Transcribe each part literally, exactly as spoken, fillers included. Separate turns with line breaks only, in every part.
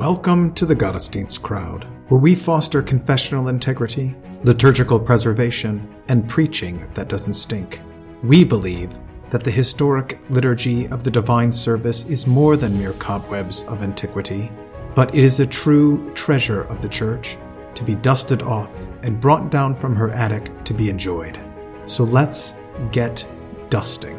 Welcome to the Gottesdienst Crowd, where we foster confessional integrity, liturgical preservation, and preaching that doesn't stink. We believe that the historic liturgy of the divine service is more than mere cobwebs of antiquity, but it is a true treasure of the Church, to be dusted off and brought down from her attic to be enjoyed. So let's get dusting.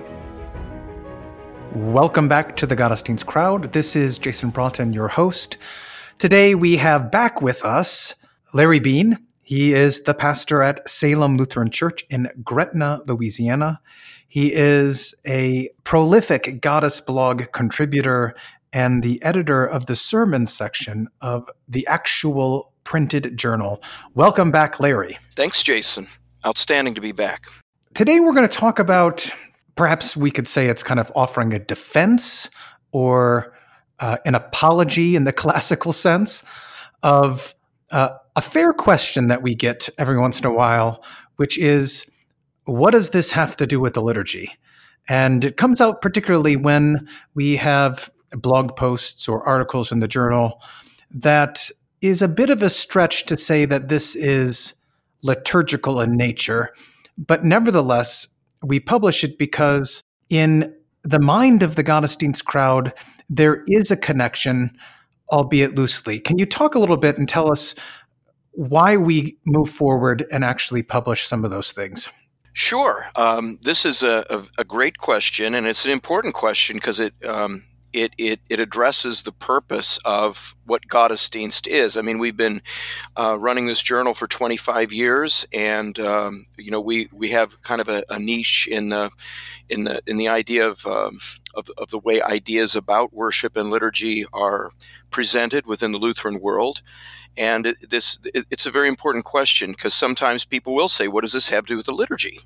Welcome back to the Gottesdienst Crowd. This is Jason Broughton, your host. Today we have back with us Larry Bean. He is the pastor at Salem Lutheran Church in Gretna, Louisiana. He is a prolific Goddess blog contributor and the editor of the sermon section of the actual printed journal. Welcome back, Larry.
Thanks, Jason. Outstanding to be back.
Today we're going to talk about, perhaps we could say it's kind of offering a defense or uh, an apology in the classical sense of uh, a fair question that we get every once in a while, which is, what does this have to do with the liturgy? And it comes out particularly when we have blog posts or articles in the journal that is a bit of a stretch to say that this is liturgical in nature, but nevertheless, we publish it because in the mind of the Gottesdienst crowd, there is a connection, albeit loosely. Can you talk a little bit and tell us why we move forward and actually publish some of those things?
Sure. Um, this is a, a, a great question, and it's an important question because it um, it it it addresses the purpose of what Gottesdienst is. I mean, we've been uh, running this journal for twenty-five years, and um, you know, we we have kind of a, a niche in the in the in the idea of, um, of of the way ideas about worship and liturgy are presented within the Lutheran world. And it, this it, it's a very important question because sometimes people will say, "What does this have to do with the liturgy?"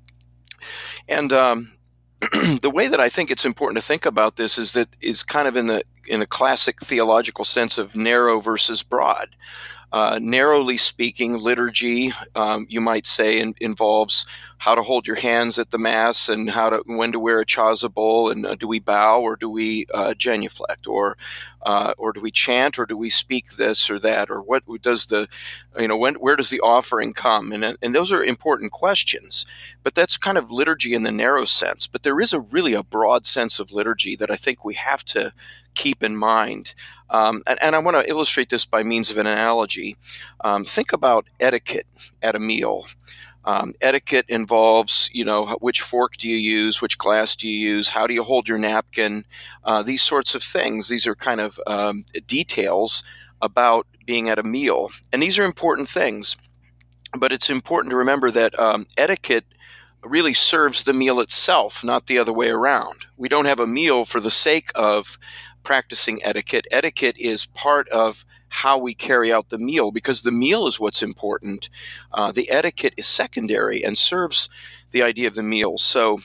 And um, the way that I think it's important to think about this is that is kind of in the in a classic theological sense of narrow versus broad. Uh, narrowly speaking, liturgy, um, you might say, in, involves how to hold your hands at the Mass and how to when to wear a chasuble, and uh, do we bow or do we uh, genuflect, or uh, or do we chant or do we speak this or that, or what does the you know when where does the offering come? And and those are important questions, but that's kind of liturgy in the narrow sense. But there is a really a broad sense of liturgy that I think we have to keep in mind. Um, and, and I want to illustrate this by means of an analogy. Um, think about etiquette at a meal. Um, etiquette involves, you know, which fork do you use, which glass do you use, how do you hold your napkin, uh, these sorts of things. These are kind of um, details about being at a meal. And these are important things. But it's important to remember that um, etiquette really serves the meal itself, not the other way around. We don't have a meal for the sake of practicing etiquette. Etiquette is part of how we carry out the meal, because the meal is what's important. Uh, the etiquette is secondary and serves the idea of the meal. So,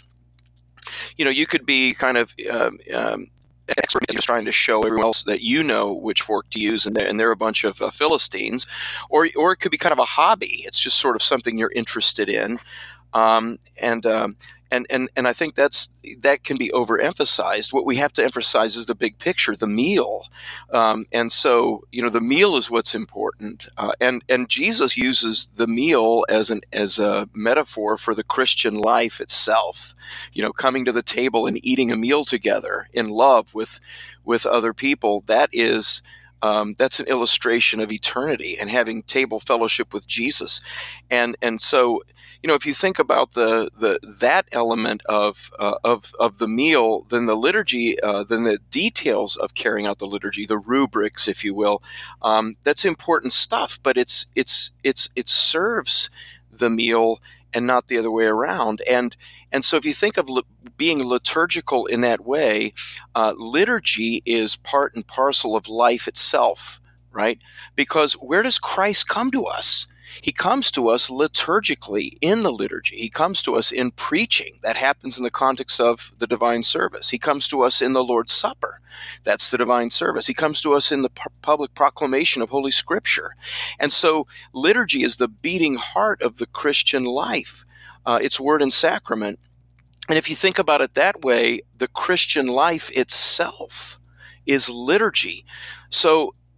you know, you could be kind of um, um, expert just trying to show everyone else that you know which fork to use, and they're, and they're a bunch of uh, Philistines, or or it could be kind of a hobby. It's just sort of something you're interested in. Um, and, um, and, and, and I think that's, that can be overemphasized. What we have to emphasize is the big picture, the meal. Um, and so, you know, the meal is what's important. Uh, and, and Jesus uses the meal as an, as a metaphor for the Christian life itself, you know, coming to the table and eating a meal together in love with, with other people. That is, Um, that's an illustration of eternity and having table fellowship with Jesus. And and so, you know, if you think about the the that element of uh, of of the meal, then the liturgy, uh, then the details of carrying out the liturgy, the rubrics, if you will, um, that's important stuff. But it's it's it's it serves the meal and not the other way around. And and so if you think of li- being liturgical in that way, uh, liturgy is part and parcel of life itself, right? Because where does Christ come to us? He comes to us liturgically in the liturgy. He comes to us in preaching. That happens in the context of the divine service. He comes to us in the Lord's Supper. That's the divine service. He comes to us in the pu- public proclamation of Holy Scripture. And so liturgy is the beating heart of the Christian life. Uh, it's word and sacrament. And if you think about it that way, the Christian life itself is liturgy. So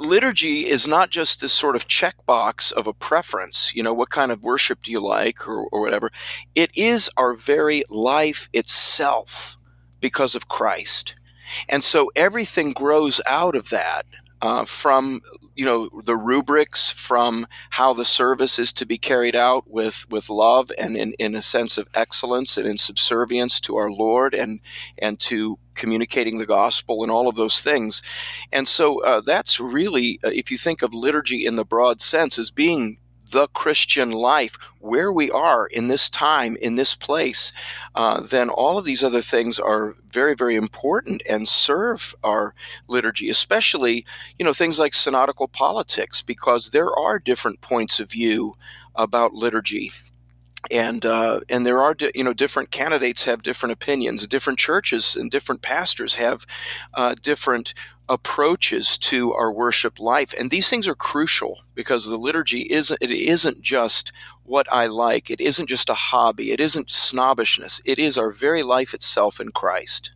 liturgy is not just this sort of checkbox of a preference, you know, what kind of worship do you like or, or whatever. It is our very life itself because of Christ. And so everything grows out of that. Uh, from, you know, the rubrics, from how the service is to be carried out with, with love and in, in a sense of excellence and in subservience to our Lord and and to communicating the gospel and all of those things. And so uh, that's really, uh, if you think of liturgy in the broad sense as being the Christian life, where we are in this time, in this place, uh, then all of these other things are very, very important and serve our liturgy, especially, you know, things like synodical politics, because there are different points of view about liturgy. And uh, and there are, you know, different candidates have different opinions. Different churches and different pastors have uh, different approaches to our worship life, and these things are crucial because the liturgy isn't. It isn't just what I like. It isn't just a hobby. It isn't snobbishness. It is our very life itself in Christ.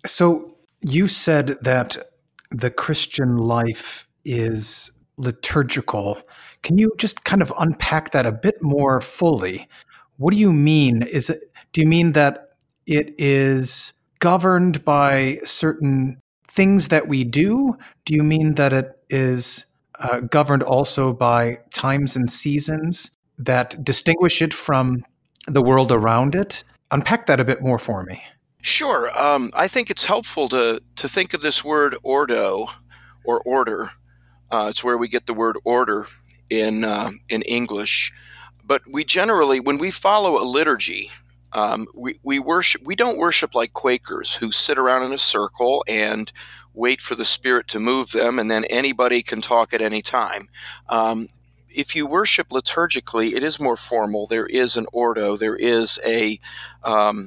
So you said that the Christian life is liturgical. Can you just kind of unpack that a bit more fully? What do you mean? Is it, do you mean that it is governed by certain things that we do? Do you mean that it is uh, governed also by times and seasons that distinguish it from the world around it? Unpack that a bit more for me.
Sure. Um, I think it's helpful to to think of this word ordo or order. Uh, it's where we get the word order in uh, in English. But we generally, when we follow a liturgy, um, we, we worship. We don't worship like Quakers who sit around in a circle and wait for the Spirit to move them, and then anybody can talk at any time. Um, if you worship liturgically, it is more formal. There is an ordo. There is a um,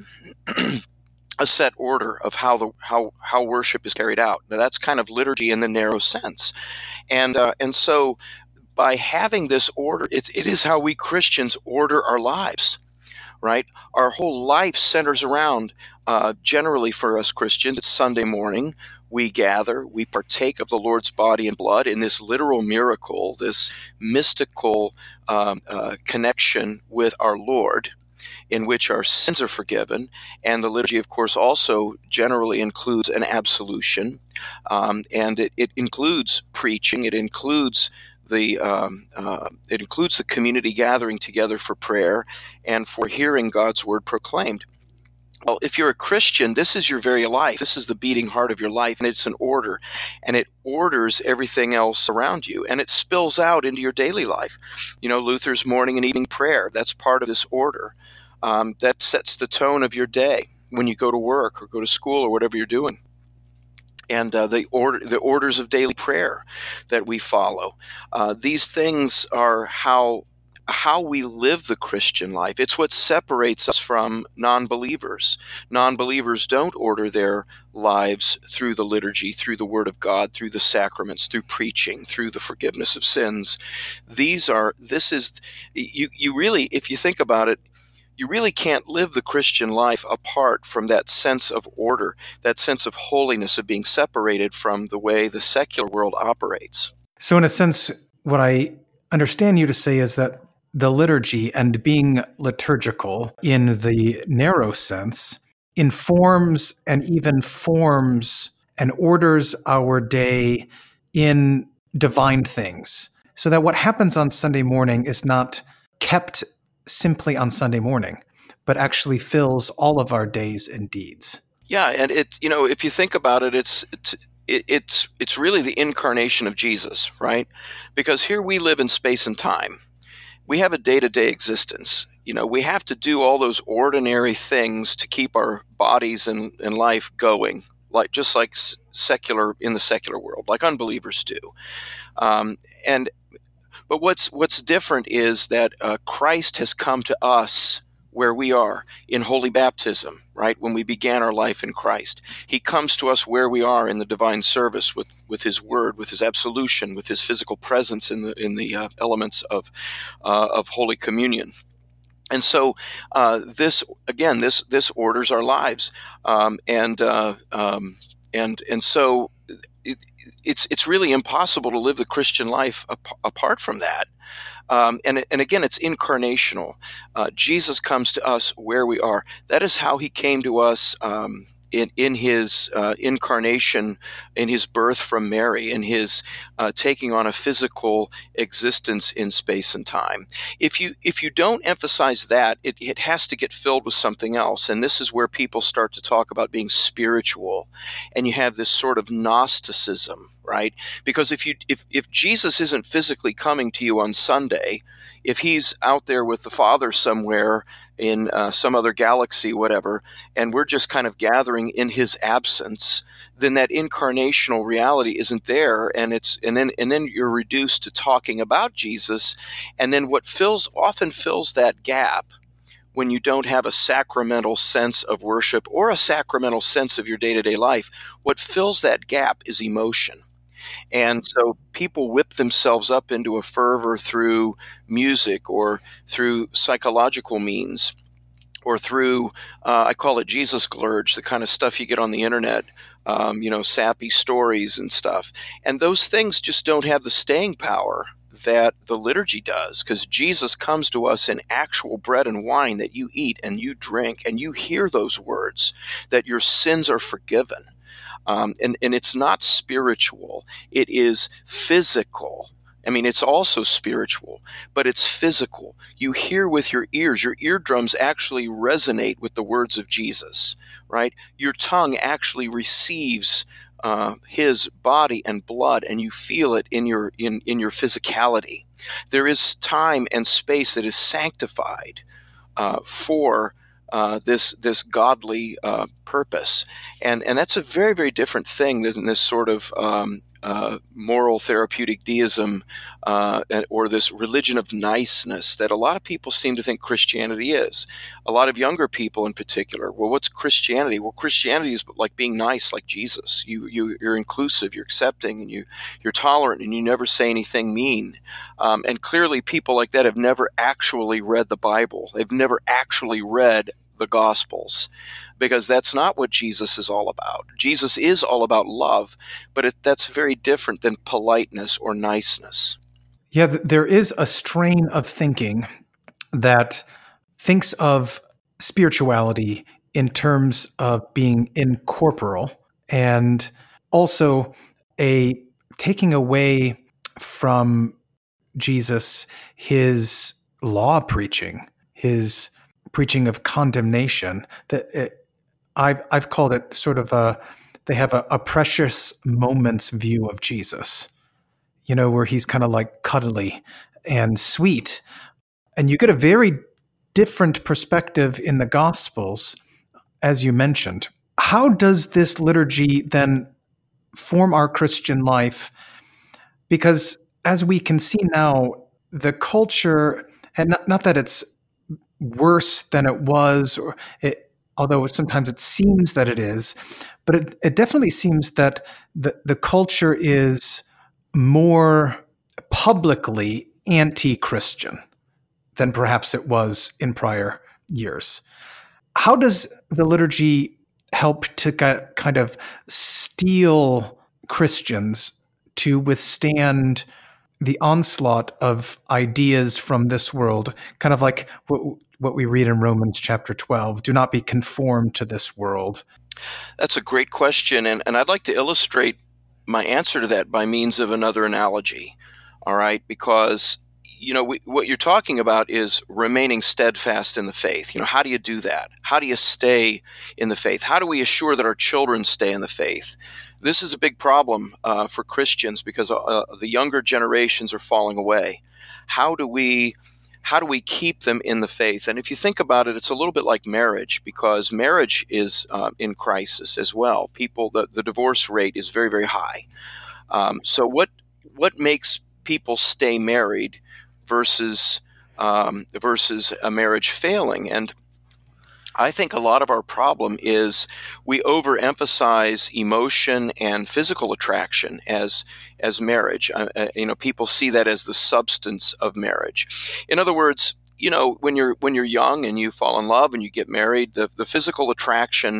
a set order of how the how how worship is carried out. Now that's kind of liturgy in the narrow sense, and uh, and so. By having this order, it, it is how we Christians order our lives, right? Our whole life centers around, uh, generally for us Christians, it's Sunday morning. We gather, we partake of the Lord's body and blood in this literal miracle, this mystical um, uh, connection with our Lord, in which our sins are forgiven. And the liturgy, of course, also generally includes an absolution, um, and it, it includes preaching, it includes The um, uh, it includes the community gathering together for prayer and for hearing God's word proclaimed. Well, if you're a Christian, this is your very life. This is the beating heart of your life, and it's an order, and it orders everything else around you, and it spills out into your daily life. You know, Luther's morning and evening prayer, that's part of this order. Um, that sets the tone of your day when you go to work or go to school or whatever you're doing. And uh, the order, the orders of daily prayer that we follow. Uh, these things are how how we live the Christian life. It's what separates us from non-believers. Non-believers don't order their lives through the liturgy, through the Word of God, through the sacraments, through preaching, through the forgiveness of sins. These are. This is you. You really, if you think about it. You really can't live the Christian life apart from that sense of order, that sense of holiness, of being separated from the way the secular world operates.
So in a sense, what I understand you to say is that the liturgy and being liturgical in the narrow sense informs and even forms and orders our day in divine things, so that what happens on Sunday morning is not kept simply on Sunday morning, but actually fills all of our days and deeds.
Yeah, and it you know if you think about it, it's it's it's it's really the incarnation of Jesus, right? Because here we live in space and time. We have a day-to-day existence. You know, we have to do all those ordinary things to keep our bodies and, and life going, like just like secular in the secular world, like unbelievers do. Um, and But what's what's different is that uh, Christ has come to us where we are in holy baptism, right? When we began our life in Christ, He comes to us where we are in the divine service with, with His word, with His absolution, with His physical presence in the in the uh, elements of uh, of Holy Communion. And so uh, this again, this this orders our lives, um, and uh, um, and and so it, it's it's really impossible to live the Christian life ap- apart from that. Um, and and again, it's incarnational. Uh, Jesus comes to us where we are. That is how he came to us um, in in his uh, incarnation, in his birth from Mary, in his uh, taking on a physical existence in space and time. If you if you don't emphasize that, it, it has to get filled with something else. And this is where people start to talk about being spiritual, and you have this sort of Gnosticism. Right? Because if you if, if Jesus isn't physically coming to you on Sunday, if he's out there with the Father somewhere in uh, some other galaxy, whatever, and we're just kind of gathering in his absence, then that incarnational reality isn't there, and it's and then and then you're reduced to talking about Jesus, and then what fills often fills that gap when you don't have a sacramental sense of worship or a sacramental sense of your day-to-day life, what fills that gap is emotion. And so people whip themselves up into a fervor through music or through psychological means or through, uh, I call it Jesus glurge, the kind of stuff you get on the internet, um, you know, sappy stories and stuff. And those things just don't have the staying power that the liturgy does, because Jesus comes to us in actual bread and wine that you eat and you drink, and you hear those words, that your sins are forgiven. Um, and, and it's not spiritual, it is physical. I mean, it's also spiritual, but it's physical. You hear with your ears, your eardrums actually resonate with the words of Jesus, right? Your tongue actually receives uh, his body and blood, and you feel it in your in, in your physicality. There is time and space that is sanctified uh, for Uh, this this godly uh, purpose, and and that's a very very different thing than this sort of um, uh, moral therapeutic deism uh, or this religion of niceness that a lot of people seem to think Christianity is. A lot of younger people in particular. Well, what's Christianity? Well, Christianity is like being nice, like Jesus. You you you're inclusive, you're accepting, and you you're tolerant, and you never say anything mean. Um, and clearly, people like that have never actually read the Bible. They've never actually read the Gospels, because that's not what Jesus is all about. Jesus is all about love, but it, that's very different than politeness or niceness.
Yeah, th- there is a strain of thinking that thinks of spirituality in terms of being incorporeal, and also a taking away from Jesus his law preaching, his preaching of condemnation. That it, I've I've called it sort of a they have a, a precious moments view of Jesus, you know, where he's kind of like cuddly and sweet, and you get a very different perspective in the Gospels, as you mentioned. How does this liturgy then form our Christian life? Because as we can see now, the culture, and not, not that it's worse than it was, or it, although sometimes it seems that it is, but it, it definitely seems that the, the culture is more publicly anti-Christian than perhaps it was in prior years. How does the liturgy help to get, kind of steel Christians to withstand the onslaught of ideas from this world, kind of like what, what we read in Romans chapter twelve, do not be conformed to this world?
That's a great question, and, and I'd like to illustrate my answer to that by means of another analogy, all right? Because, you know, we, what you're talking about is remaining steadfast in the faith. You know, how do you do that? How do you stay in the faith? How do we assure that our children stay in the faith? This is a big problem uh, for Christians, because uh, the younger generations are falling away. How do we how do we keep them in the faith? And if you think about it, it's a little bit like marriage, because marriage is uh, in crisis as well. People, the, the divorce rate is very, very high. Um, so what what makes people stay married versus um, versus a marriage failing? And I think a lot of our problem is we overemphasize emotion and physical attraction as as marriage. Uh, uh, you know, people see that as the substance of marriage. In other words, you know, when you're when you're young and you fall in love and you get married, the, the physical attraction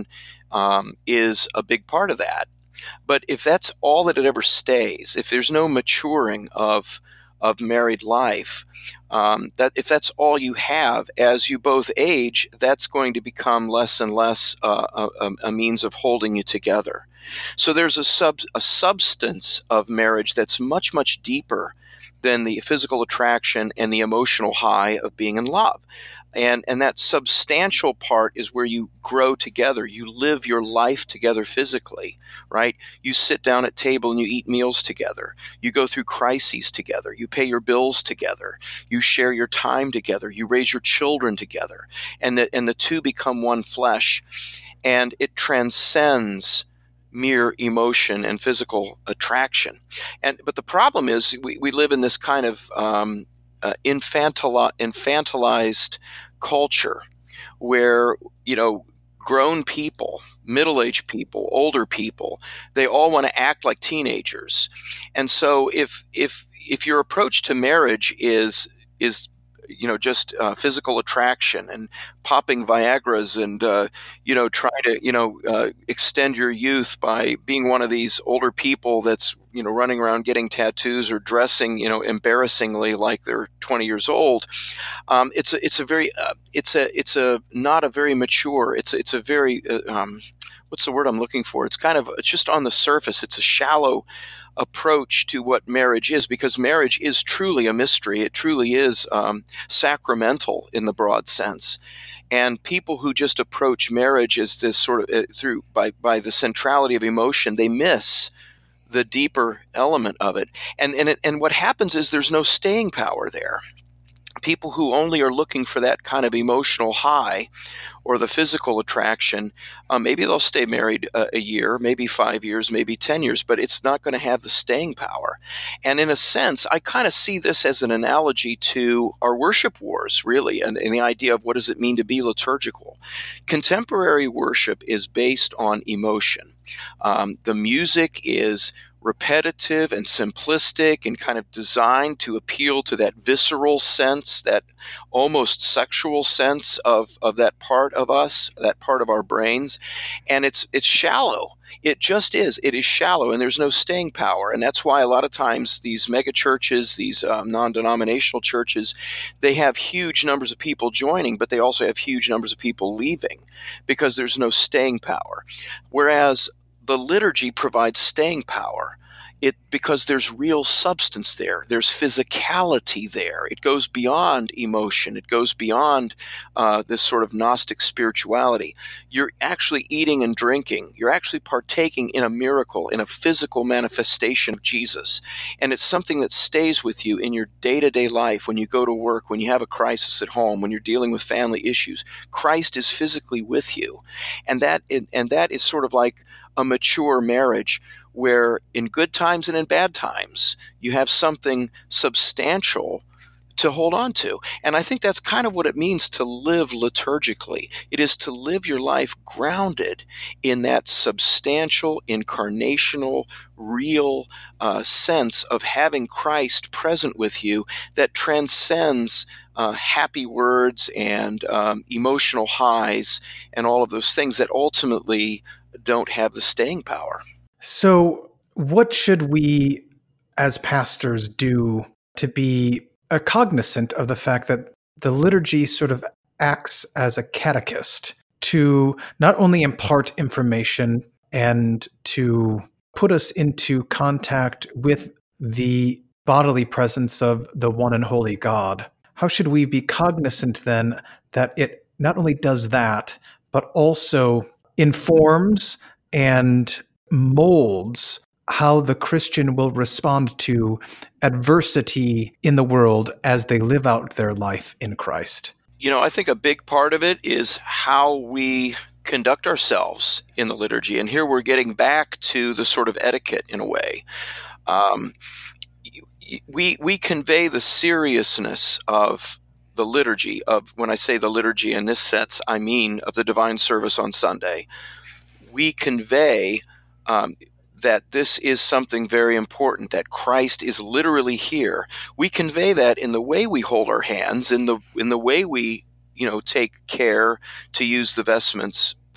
um, is a big part of that. But if that's all that it ever stays, if there's no maturing of of married life, um, that if that's all you have as you both age, that's going to become less and less uh, a, a means of holding you together. So there's a sub a substance of marriage that's much, much deeper than the physical attraction and the emotional high of being in love. And and that substantial part is where you grow together. You live your life together physically, right? You sit down at table and you eat meals together. You go through crises together. You pay your bills together. You share your time together. You raise your children together. And the, and the two become one flesh. And it transcends mere emotion and physical attraction. And but the problem is we, we live in this kind of um, uh, infantili- infantilized culture where, you know, grown people, middle-aged people, older people, they all want to act like teenagers. And so if if if your approach to marriage is is you know, just uh, physical attraction and popping Viagras and, uh, you know, trying to, you know, uh, extend your youth by being one of these older people that's, you know, running around getting tattoos or dressing, you know, embarrassingly like they're twenty years old. Um, it's a, it's a very, uh, it's a, it's a, not a very mature, it's, it's a very, uh, um, what's the word I'm looking for? It's kind of, it's just on the surface. It's a shallow approach to what marriage is, because marriage is truly a mystery. It truly is um, sacramental in the broad sense. And people who just approach marriage as this sort of uh, through by by the centrality of emotion, they miss the deeper element of it. And and it, and what happens is there's no staying power there. People who only are looking for that kind of emotional high or the physical attraction, uh, maybe they'll stay married a, a year, maybe five years, maybe ten years, but it's not going to have the staying power. And in a sense, I kind of see this as an analogy to our worship wars, really, and, and the idea of what does it mean to be liturgical. Contemporary worship is based on emotion. Um, the music is repetitive and simplistic and kind of designed to appeal to that visceral sense, that almost sexual sense of, of that part of us, that part of our brains. And it's it's shallow. It just is. It is shallow, and there's no staying power. And that's why a lot of times these mega churches, these um, non-denominational churches, they have huge numbers of people joining, but they also have huge numbers of people leaving because there's no staying power. Whereas the liturgy provides staying power. It because there's real substance there. There's physicality there. It goes beyond emotion. It goes beyond uh, this sort of Gnostic spirituality. You're actually eating and drinking. You're actually partaking in a miracle, in a physical manifestation of Jesus. And it's something that stays with you in your day-to-day life when you go to work, when you have a crisis at home, when you're dealing with family issues. Christ is physically with you. And that and that is sort of like a mature marriage where in good times and in bad times, you have something substantial to hold on to. And I think that's kind of what it means to live liturgically. It is to live your life grounded in that substantial, incarnational, real uh, sense of having Christ present with you that transcends uh, happy words and um, emotional highs and all of those things that ultimately don't have the staying power.
So what should we as pastors do to be uh, cognizant of the fact that the liturgy sort of acts as a catechist to not only impart information and to put us into contact with the bodily presence of the one and holy God? How should we be cognizant then that it not only does that, but also informs and molds how the Christian will respond to adversity in the world as they live out their life in Christ?
You know, I think a big part of it is how we conduct ourselves in the liturgy. And here we're getting back to the sort of etiquette in a way. Um, we, we convey the seriousness of the liturgy of, when I say the liturgy in this sense, I mean of the divine service on Sunday. We convey um, that this is something very important, that Christ is literally here. We convey that in the way we hold our hands, in the in the way we, you know, take care to use the vestments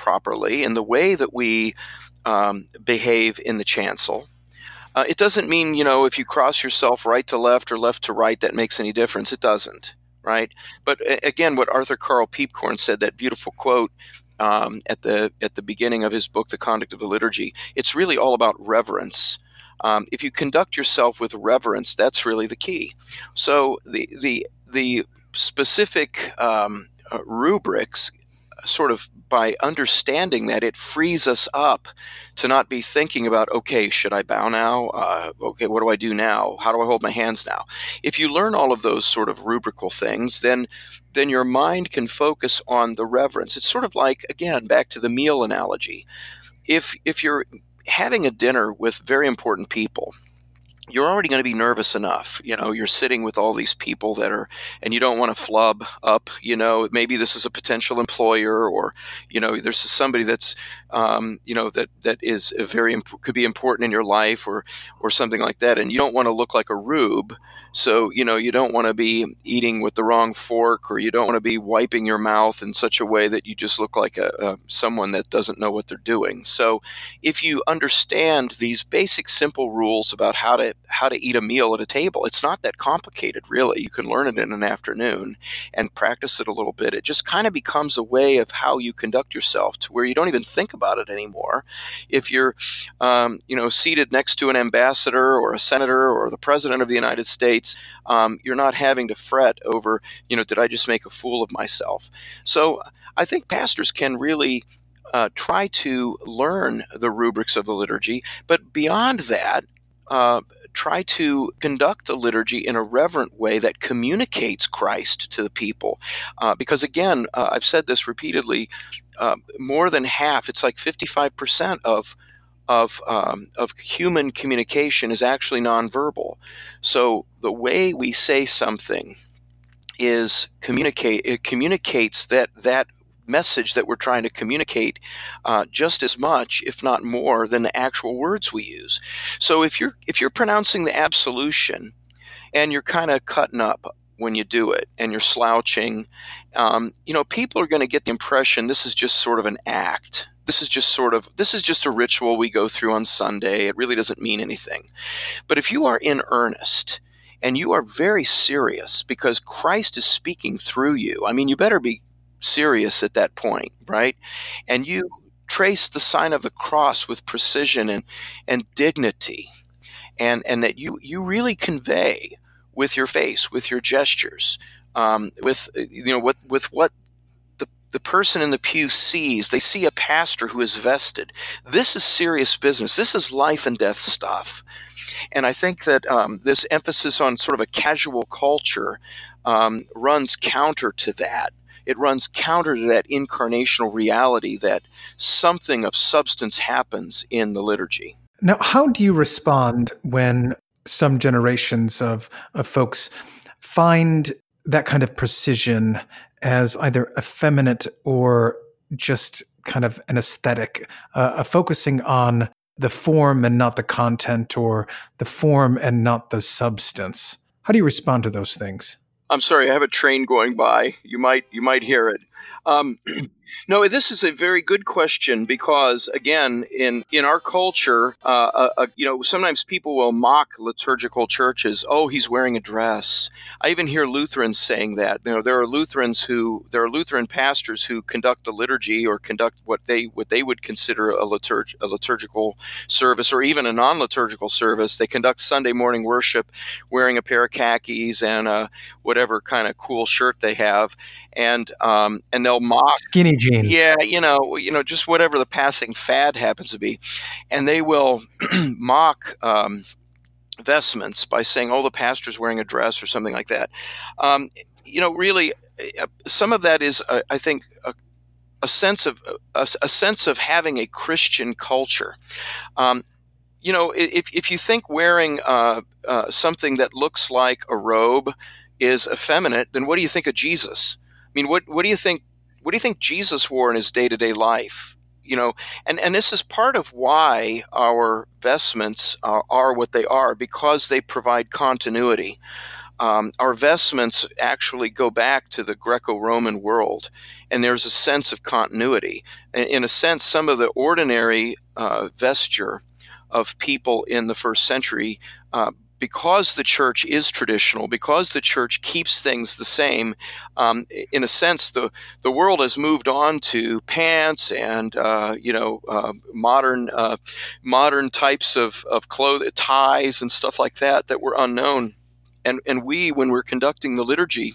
properly in the way that we um, behave in the chancel. Uh, it doesn't mean, you know, if you cross yourself right to left or left to right, that makes any difference. It doesn't, right? But a- again, what Arthur Karl Peepcorn said, that beautiful quote um, at the at the beginning of his book, The Conduct of the Liturgy, it's really all about reverence. Um, if you conduct yourself with reverence, that's really the key. So the the the specific um, uh, rubrics, sort of by understanding that, it frees us up to not be thinking about, okay, should I bow now? Uh, okay, what do I do now? How do I hold my hands now? If you learn all of those sort of rubrical things, then then your mind can focus on the reverence. It's sort of like, again, back to the meal analogy. If if you're having a dinner with very important people, you're already going to be nervous enough. You know, you're sitting with all these people that are, and you don't want to flub up, you know, maybe this is a potential employer, or, you know, there's somebody that's, um, you know, that, that is a very, imp- could be important in your life, or, or something like that. And you don't want to look like a rube. So, you know, you don't want to be eating with the wrong fork, or you don't want to be wiping your mouth in such a way that you just look like a, a someone that doesn't know what they're doing. So if you understand these basic, simple rules about how to how to eat a meal at a table, it's not that complicated, really. You can learn it in an afternoon and practice it a little bit. It just kind of becomes a way of how you conduct yourself, to where you don't even think about it anymore. If you're, um, you know, seated next to an ambassador or a senator or the president of the United States, um, you're not having to fret over, you know, did I just make a fool of myself? So I think pastors can really uh, try to learn the rubrics of the liturgy, but beyond that, uh, try to conduct the liturgy in a reverent way that communicates Christ to the people. Uh, because again, uh, I've said this repeatedly, uh, more than half, it's like fifty-five percent of of um, of human communication is actually nonverbal. So the way we say something is communicate. It communicates that that message that we're trying to communicate uh, just as much, if not more, than the actual words we use. So if you're if you're pronouncing the absolution and you're kind of cutting up when you do it, and you're slouching, um, you know, people are going to get the impression this is just sort of an act. This is just sort of, this is just a ritual we go through on Sunday. It really doesn't mean anything. But if you are in earnest and you are very serious because Christ is speaking through you, I mean, you better be serious at that point, right? And you trace the sign of the cross with precision and, and dignity, and, and that you, you really convey with your face, with your gestures, um, with, you know, what, with what the, the person in the pew sees. They see a pastor who is vested. This is serious business. This is life and death stuff. And I think that um, this emphasis on sort of a casual culture um, runs counter to that. It runs counter to that incarnational reality that something of substance happens in the liturgy.
Now, how do you respond when some generations of, of folks find that kind of precision as either effeminate or just kind of an aesthetic, uh, uh, focusing on the form and not the content, or the form and not the substance? How do you respond to those things?
I'm sorry, I have a train going by. You might you might hear it. Um, no, this is a very good question, because again, in in our culture, uh, uh, uh, you know, sometimes people will mock liturgical churches. Oh, he's wearing a dress. I even hear Lutherans saying that. You know, there are Lutherans who there are Lutheran pastors who conduct the liturgy, or conduct what they what they would consider a liturg a liturgical service, or even a non-liturgical service. They conduct Sunday morning worship wearing a pair of khakis and uh, whatever kind of cool shirt they have, and um, and they'll mock
skinny jeans.
Yeah, you know, you know, just whatever the passing fad happens to be, and they will mock um, vestments by saying, "Oh, the pastor's wearing a dress," or something like that. Um, you know, really, some of that is, uh, I think, a, a sense of a, a sense of having a Christian culture. Um, you know, if if you think wearing uh, uh, something that looks like a robe is effeminate, then what do you think of Jesus? I mean, what what do you think? What do you think Jesus wore in his day-to-day life? You know, and, and this is part of why our vestments are, are what they are, because they provide continuity. um, our vestments actually go back to the Greco-Roman world, and there's a sense of continuity. In, in a sense, some of the ordinary uh, vesture of people in the first century, uh, because the church is traditional, because the church keeps things the same, um, in a sense, the, the world has moved on to pants and uh, you know uh, modern uh, modern types of of clothes, ties and stuff like that that were unknown. And and we, when we're conducting the liturgy,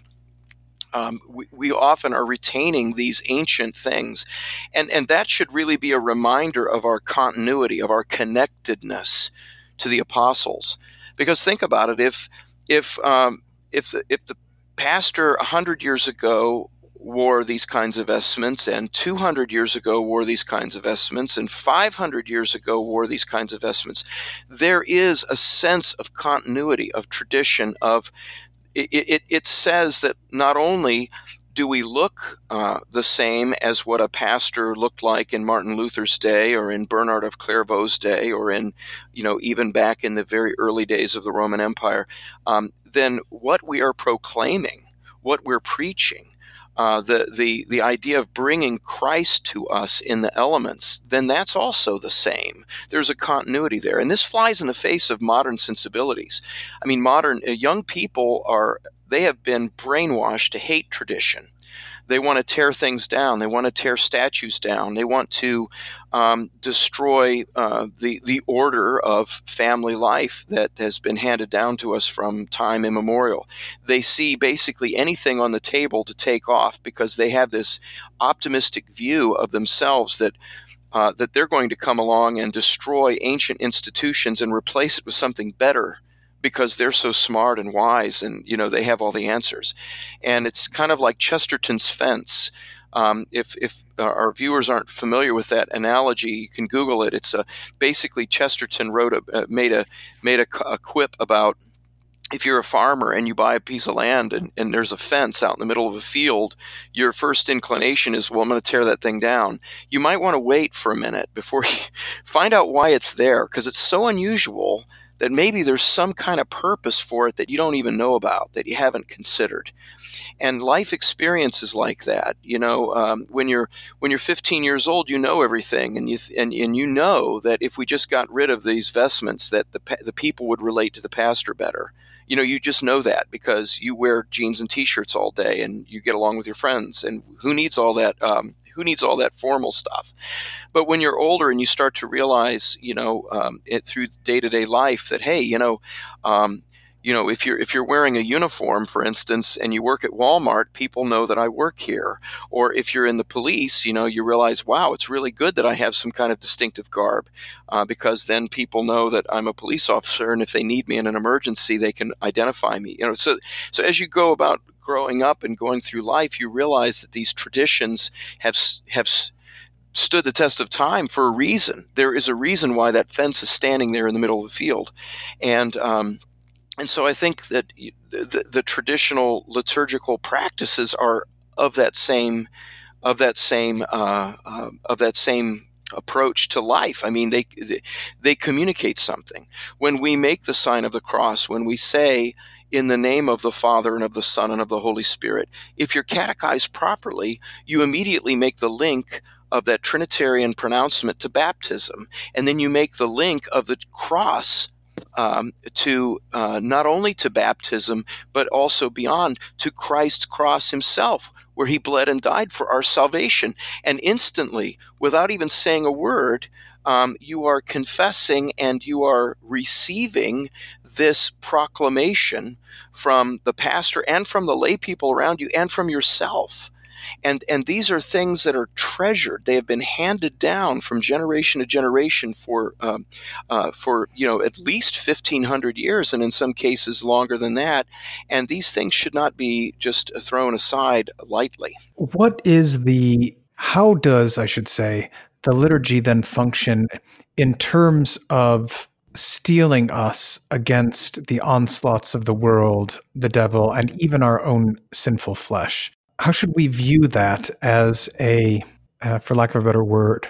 Um, we, we often are retaining these ancient things. And, and that should really be a reminder of our continuity, of our connectedness to the apostles. Because think about it, if if um, if the, if the pastor one hundred years ago wore these kinds of vestments, and two hundred years ago wore these kinds of vestments, and five hundred years ago wore these kinds of vestments, there is a sense of continuity, of tradition, of It, it, it says that not only do we look uh, the same as what a pastor looked like in Martin Luther's day, or in Bernard of Clairvaux's day, or in, you know, even back in the very early days of the Roman Empire, um, then what we are proclaiming, what we're preaching, uh, the, the, the idea of bringing Christ to us in the elements, then that's also the same. There's a continuity there. And this flies in the face of modern sensibilities. I mean, modern uh, young people are, they have been brainwashed to hate tradition. They want to tear things down. They want to tear statues down. They want to um, destroy uh, the the order of family life that has been handed down to us from time immemorial. They see basically anything on the table to take off, because they have this optimistic view of themselves that uh, that they're going to come along and destroy ancient institutions and replace it with something better, because they're so smart and wise, and, you know, they have all the answers. And it's kind of like Chesterton's fence. Um, if if our viewers aren't familiar with that analogy, you can Google it. It's a, basically Chesterton wrote a uh, made a made a, a quip about, if you're a farmer and you buy a piece of land and, and there's a fence out in the middle of a field, your first inclination is, well, I'm going to tear that thing down. You might want to wait for a minute before you find out why it's there, because it's so unusual that maybe there's some kind of purpose for it that you don't even know about, that you haven't considered. And life experience is like that. You know, um, when you're when you're fifteen years old, you know everything, and you th- and and you know that if we just got rid of these vestments, that the the people would relate to the pastor better. You know, you just know that because you wear jeans and T-shirts all day, and you get along with your friends. And who needs all that? Um, who needs all that formal stuff? But when you're older and you start to realize, you know, um, it through day-to-day life that, hey, you know, um, you know, if you're if you're wearing a uniform, for instance, and you work at Walmart, people know that I work here. Or if you're in the police, you know, you realize, wow, it's really good that I have some kind of distinctive garb, uh, because then people know that I'm a police officer, and if they need me in an emergency, they can identify me. You know, so so as you go about growing up and going through life, you realize that these traditions have have stood the test of time for a reason. There is a reason why that fence is standing there in the middle of the field, and um, And so I think that the, the traditional liturgical practices are of that same, of that same, uh, uh, of that same approach to life. I mean, they, they they communicate something. When we make the sign of the cross, when we say, "In the name of the Father and of the Son and of the Holy Spirit," if you're catechized properly, you immediately make the link of that Trinitarian pronouncement to baptism, and then you make the link of the cross Um, to uh, not only to baptism, but also beyond, to Christ's cross himself, where he bled and died for our salvation. And instantly, without even saying a word, um, you are confessing and you are receiving this proclamation from the pastor and from the lay people around you and from yourself. And and these are things that are treasured. They have been handed down from generation to generation for um, uh, for you know at least fifteen hundred years, and in some cases longer than that. And these things should not be just thrown aside lightly.
What is the, how does, I should say, the liturgy then function in terms of steeling us against the onslaughts of the world, the devil, and even our own sinful flesh? How should we view that as a, uh, for lack of a better word,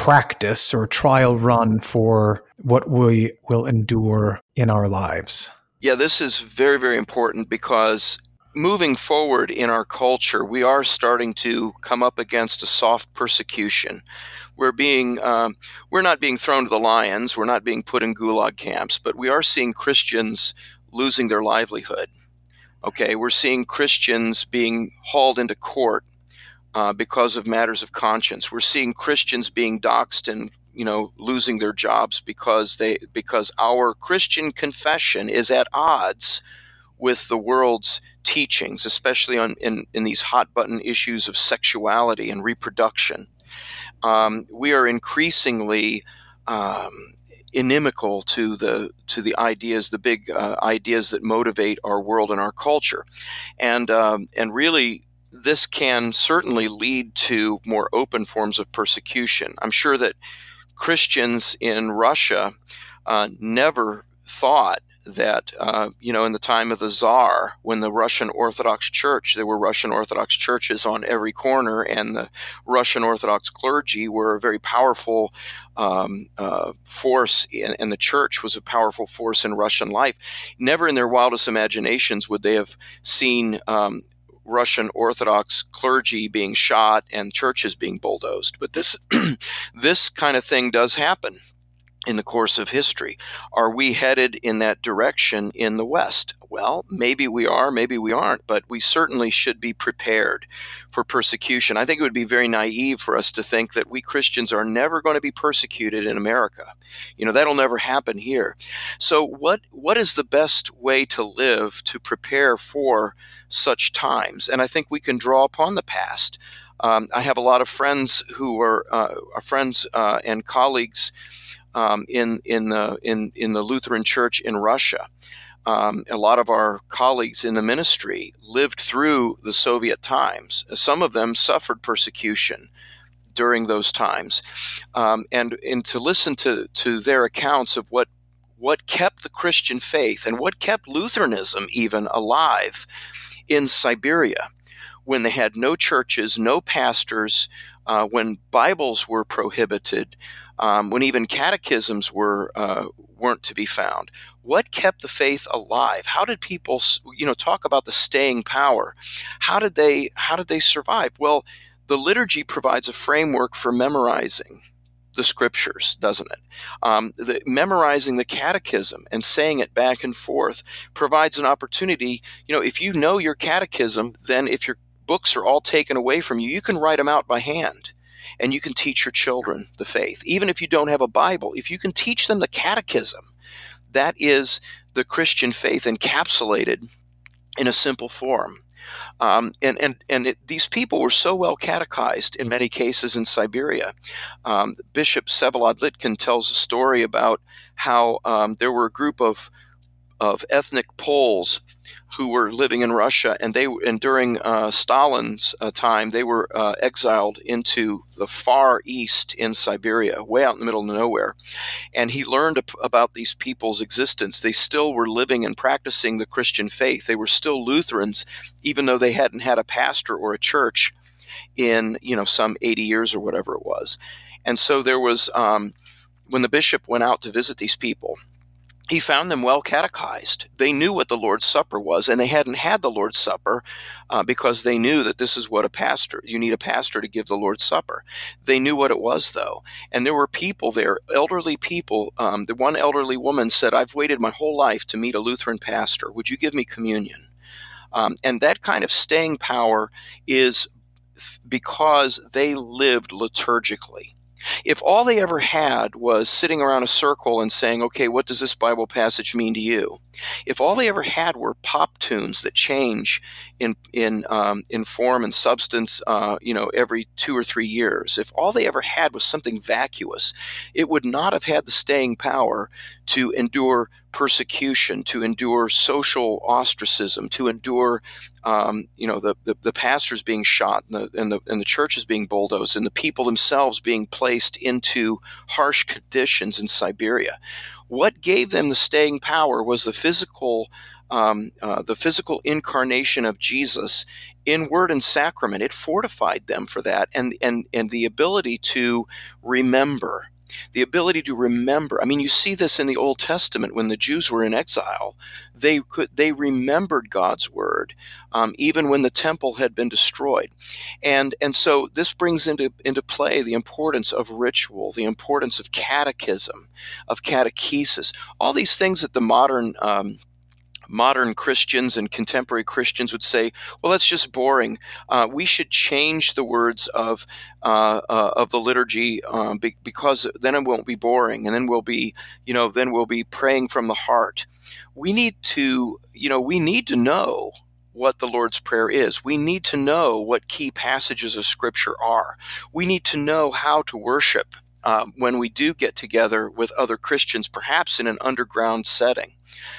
practice or trial run for what we will endure in our lives?
Yeah, this is very, very important because moving forward in our culture, we are starting to come up against a soft persecution. We're being, um, we're not being thrown to the lions. We're not being put in gulag camps, but we are seeing Christians losing their livelihood. Okay, we're seeing Christians being hauled into court uh, because of matters of conscience. We're seeing Christians being doxxed and you know losing their jobs because they because our Christian confession is at odds with the world's teachings, especially on in, in these hot button issues of sexuality and reproduction. Um, we are increasingly um, inimical to the to the ideas, the big uh, ideas that motivate our world and our culture, and um, and really. This can certainly lead to more open forms of persecution. I'm sure that Christians in Russia uh, never thought that, uh, you know, in the time of the Tsar, when the Russian Orthodox Church, there were Russian Orthodox churches on every corner, and the Russian Orthodox clergy were a very powerful um, uh, force, in, and the church was a powerful force in Russian life. Never in their wildest imaginations would they have seen um, Russian Orthodox clergy being shot and churches being bulldozed. But this this kind of thing does happen in the course of history. Are we headed in that direction in the West? Well, maybe we are, maybe we aren't, but we certainly should be prepared for persecution. I think it would be very naive for us to think that we Christians are never going to be persecuted in America. You know, that'll never happen here. So what what is the best way to live to prepare for such times? And I think we can draw upon the past. Um, I have a lot of friends who are, uh, are friends uh, and colleagues Um, in in the in in the Lutheran Church in Russia. Um, a lot of our colleagues in the ministry lived through the Soviet times. Some of them suffered persecution during those times, um, and and to listen to to their accounts of what what kept the Christian faith and what kept Lutheranism even alive in Siberia, when they had no churches, no pastors, uh, when Bibles were prohibited, um, when even catechisms were uh, weren't to be found. What kept the faith alive? How did people, you know, talk about the staying power? How did they how did they survive? Well, the liturgy provides a framework for memorizing the scriptures, doesn't it? Um, the, memorizing the catechism and saying it back and forth provides an opportunity. You know, if you know your catechism, then if your books are all taken away from you, you can write them out by hand, and you can teach your children the faith. Even if you don't have a Bible, if you can teach them the catechism, that is the Christian faith encapsulated in a simple form. Um, and and, and it, these people were so well catechized in many cases in Siberia. Um, Bishop Vsevolod Litkin tells a story about how um, there were a group of of ethnic Poles who were living in Russia, and they and during uh, Stalin's uh, time, they were uh, exiled into the far east in Siberia, way out in the middle of nowhere. And he learned about these people's existence. They still were living and practicing the Christian faith. They were still Lutherans, even though they hadn't had a pastor or a church in, you know, some eighty years or whatever it was. And so there was, um, when the bishop went out to visit these people, he found them well catechized. They knew what the Lord's Supper was, and they hadn't had the Lord's Supper uh, because they knew that this is what a pastor, you need a pastor to give the Lord's Supper. They knew what it was, though. And there were people there, elderly people. Um, the one elderly woman said, "I've waited my whole life to meet a Lutheran pastor. Would you give me communion?" Um, and that kind of staying power is because they lived liturgically. If all they ever had was sitting around a circle and saying, okay, what does this Bible passage mean to you? If all they ever had were pop tunes that change in in um, in form and substance, uh, you know, every two or three years, if all they ever had was something vacuous, it would not have had the staying power to endure persecution, to endure social ostracism, to endure, um, you know, the, the the pastors being shot and the, and the and the churches being bulldozed and the people themselves being placed into harsh conditions in Siberia. What gave them the staying power was the physical, um, uh, the physical incarnation of Jesus in word and sacrament. It fortified them for that, and and and the ability to remember. the ability to remember. I mean, you see this in the Old Testament when the Jews were in exile. They could they remembered God's word, um, even when the temple had been destroyed. And and so this brings into, into play the importance of ritual, the importance of catechism, of catechesis, all these things that the modern um, modern Christians and contemporary Christians would say, well, that's just boring. Uh, we should change the words of uh, uh, of the liturgy um, be- because then it won't be boring, and then we'll be, you know, then we'll be praying from the heart. We need to, you know, we need to know what the Lord's Prayer is. We need to know what key passages of Scripture are. We need to know how to worship um, when we do get together with other Christians, perhaps in an underground setting.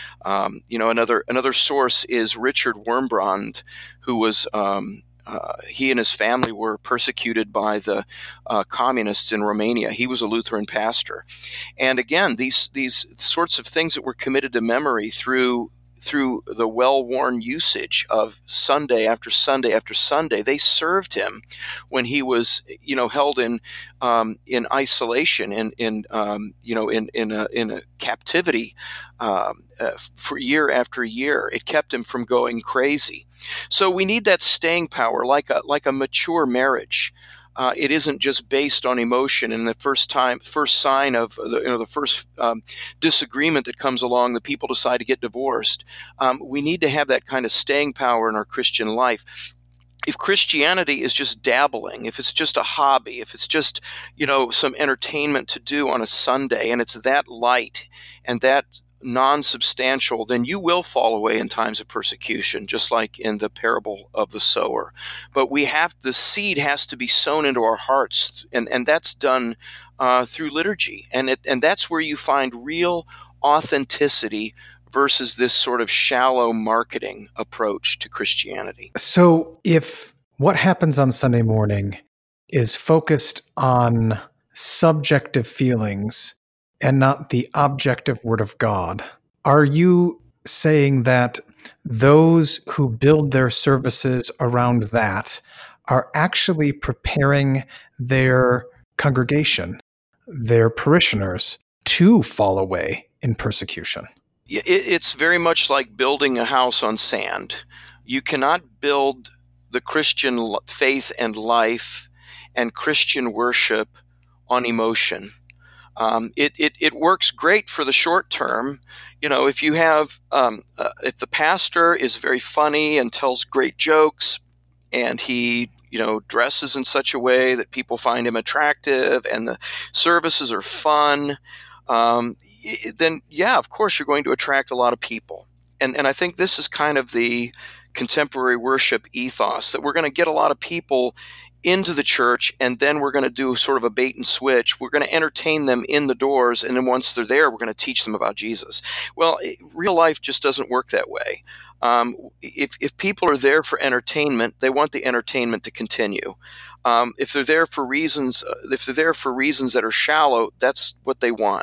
Um, you know, another another source is Richard Wurmbrand, who was um, uh, he and his family were persecuted by the uh, communists in Romania. He was a Lutheran pastor, and again, these these sorts of things that were committed to memory through through the well-worn usage of Sunday after Sunday after Sunday, they served him when he was, you know, held in um, in isolation, in in um, you know in in a, in a captivity um, uh, for year after year. It kept him from going crazy. So we need that staying power, like a like a mature marriage. Uh, it isn't just based on emotion. And the first time, first sign of the, you know, the first um, disagreement that comes along, the people decide to get divorced. Um, we need to have that kind of staying power in our Christian life. If Christianity is just dabbling, if it's just a hobby, if it's just, you know, some entertainment to do on a Sunday, and it's that light and that non-substantial, then you will fall away in times of persecution, just like in the parable of the sower. But we have, the seed has to be sown into our hearts, and, and that's done uh, through liturgy. And it, and that's where you find real authenticity versus this sort of shallow marketing approach to Christianity.
So if what happens on Sunday morning is focused on subjective feelings and not the objective word of God, are you saying that those who build their services around that are actually preparing their congregation, their parishioners, to fall away in persecution?
It's very much like building a house on sand. You cannot build the Christian faith and life and Christian worship on emotion. Um, it, it it works great for the short term. You know, if you have, um, uh, if the pastor is very funny and tells great jokes, and he, you know, dresses in such a way that people find him attractive, and the services are fun, um, then yeah, of course you're going to attract a lot of people. And and I think this is kind of the contemporary worship ethos, that we're going to get a lot of people into the church, and then we're going to do sort of a bait and switch. We're going to entertain them in the doors, and then once they're there, we're going to teach them about Jesus. Well, it, real life just doesn't work that way. Um, if if people are there for entertainment, they want the entertainment to continue. Um, if they're there for reasons, uh, if they're there for reasons that are shallow, that's what they want.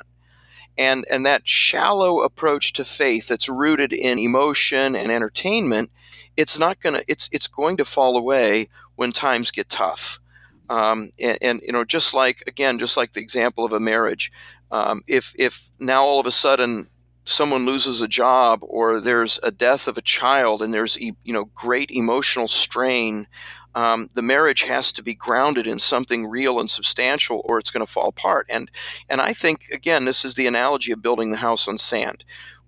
And and that shallow approach to faith that's rooted in emotion and entertainment, it's not gonna it's it's going to fall away when times get tough. Um, and, and you know, just like again, just like the example of a marriage, um, if if now all of a sudden someone loses a job, or there's a death of a child, and there's you know great emotional strain, um, the marriage has to be grounded in something real and substantial, or it's going to fall apart. And and I think again, this is the analogy of building the house on sand.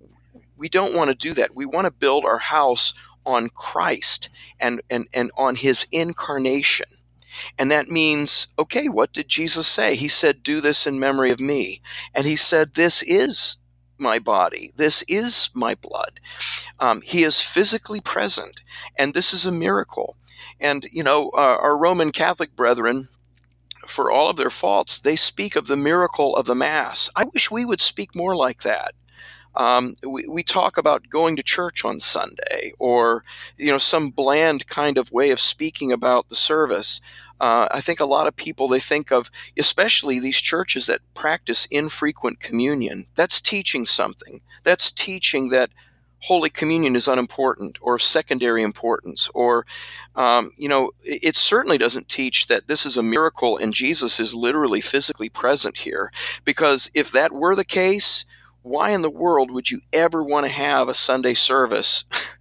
We don't want to do that. We want to build our house on Christ and, and, and on his incarnation. And that means, okay, what did Jesus say? He said, do this in memory of me. And he said, this is my body. This is my blood. Um, he is physically present. And this is a miracle. And, you know, uh, our Roman Catholic brethren, for all of their faults, they speak of the miracle of the Mass. I wish we would speak more like that. Um, we, we talk about going to church on Sunday, or, you know, some bland kind of way of speaking about the service. Uh, I think a lot of people, they think of, especially these churches that practice infrequent communion, that's teaching something. That's teaching that Holy Communion is unimportant or of secondary importance, or, um, you know, it, it certainly doesn't teach that this is a miracle and Jesus is literally physically present here. Because if that were the case, why in the world would you ever want to have a Sunday service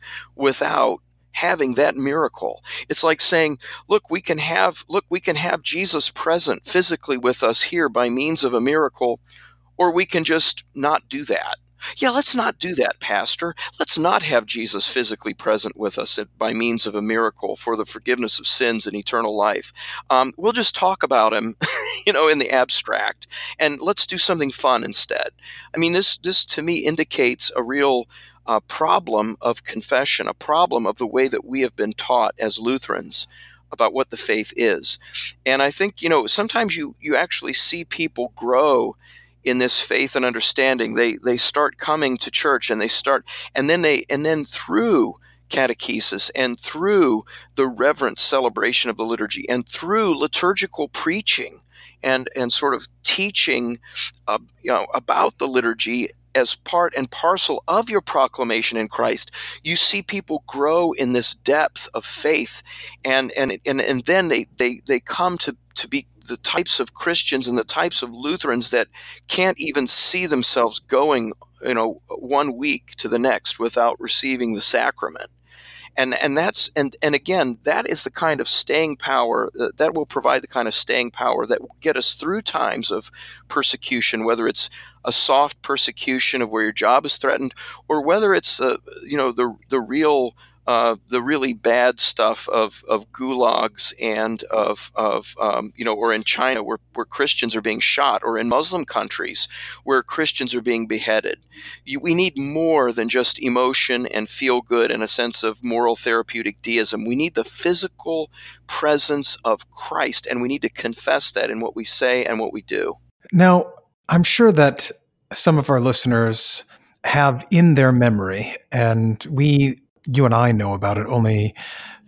without having that miracle? It's like saying, look, we can have, look, we can have Jesus present physically with us here by means of a miracle, or we can just not do that. Yeah, let's not do that, Pastor. Let's not have Jesus physically present with us by means of a miracle for the forgiveness of sins and eternal life. Um, we'll just talk about him, you know, in the abstract, and let's do something fun instead. I mean, this, this to me indicates a real uh, problem of confession, a problem of the way that we have been taught as Lutherans about what the faith is. And I think, you know, sometimes you, you actually see people grow in this faith and understanding. They they start coming to church, and they start, and then they, and then through catechesis and through the reverent celebration of the liturgy and through liturgical preaching and and sort of teaching, uh, you know, about the liturgy as part and parcel of your proclamation in Christ, you see people grow in this depth of faith, and and and and then they they they come to to be the types of Christians and the types of Lutherans that can't even see themselves going, you know, one week to the next without receiving the sacrament. And and that's and and again, that is the kind of staying power that, that will provide the kind of staying power that will get us through times of persecution, whether it's a soft persecution of where your job is threatened, or whether it's uh, you know the the real uh, the really bad stuff of of gulags and of of um, you know, or in China where where Christians are being shot, or in Muslim countries where Christians are being beheaded. You, we need more than just emotion and feel good and a sense of moral therapeutic deism. We need the physical presence of Christ, and we need to confess that in what we say and what we do.
Now, I'm sure that some of our listeners have in their memory, and we, you and I know about it only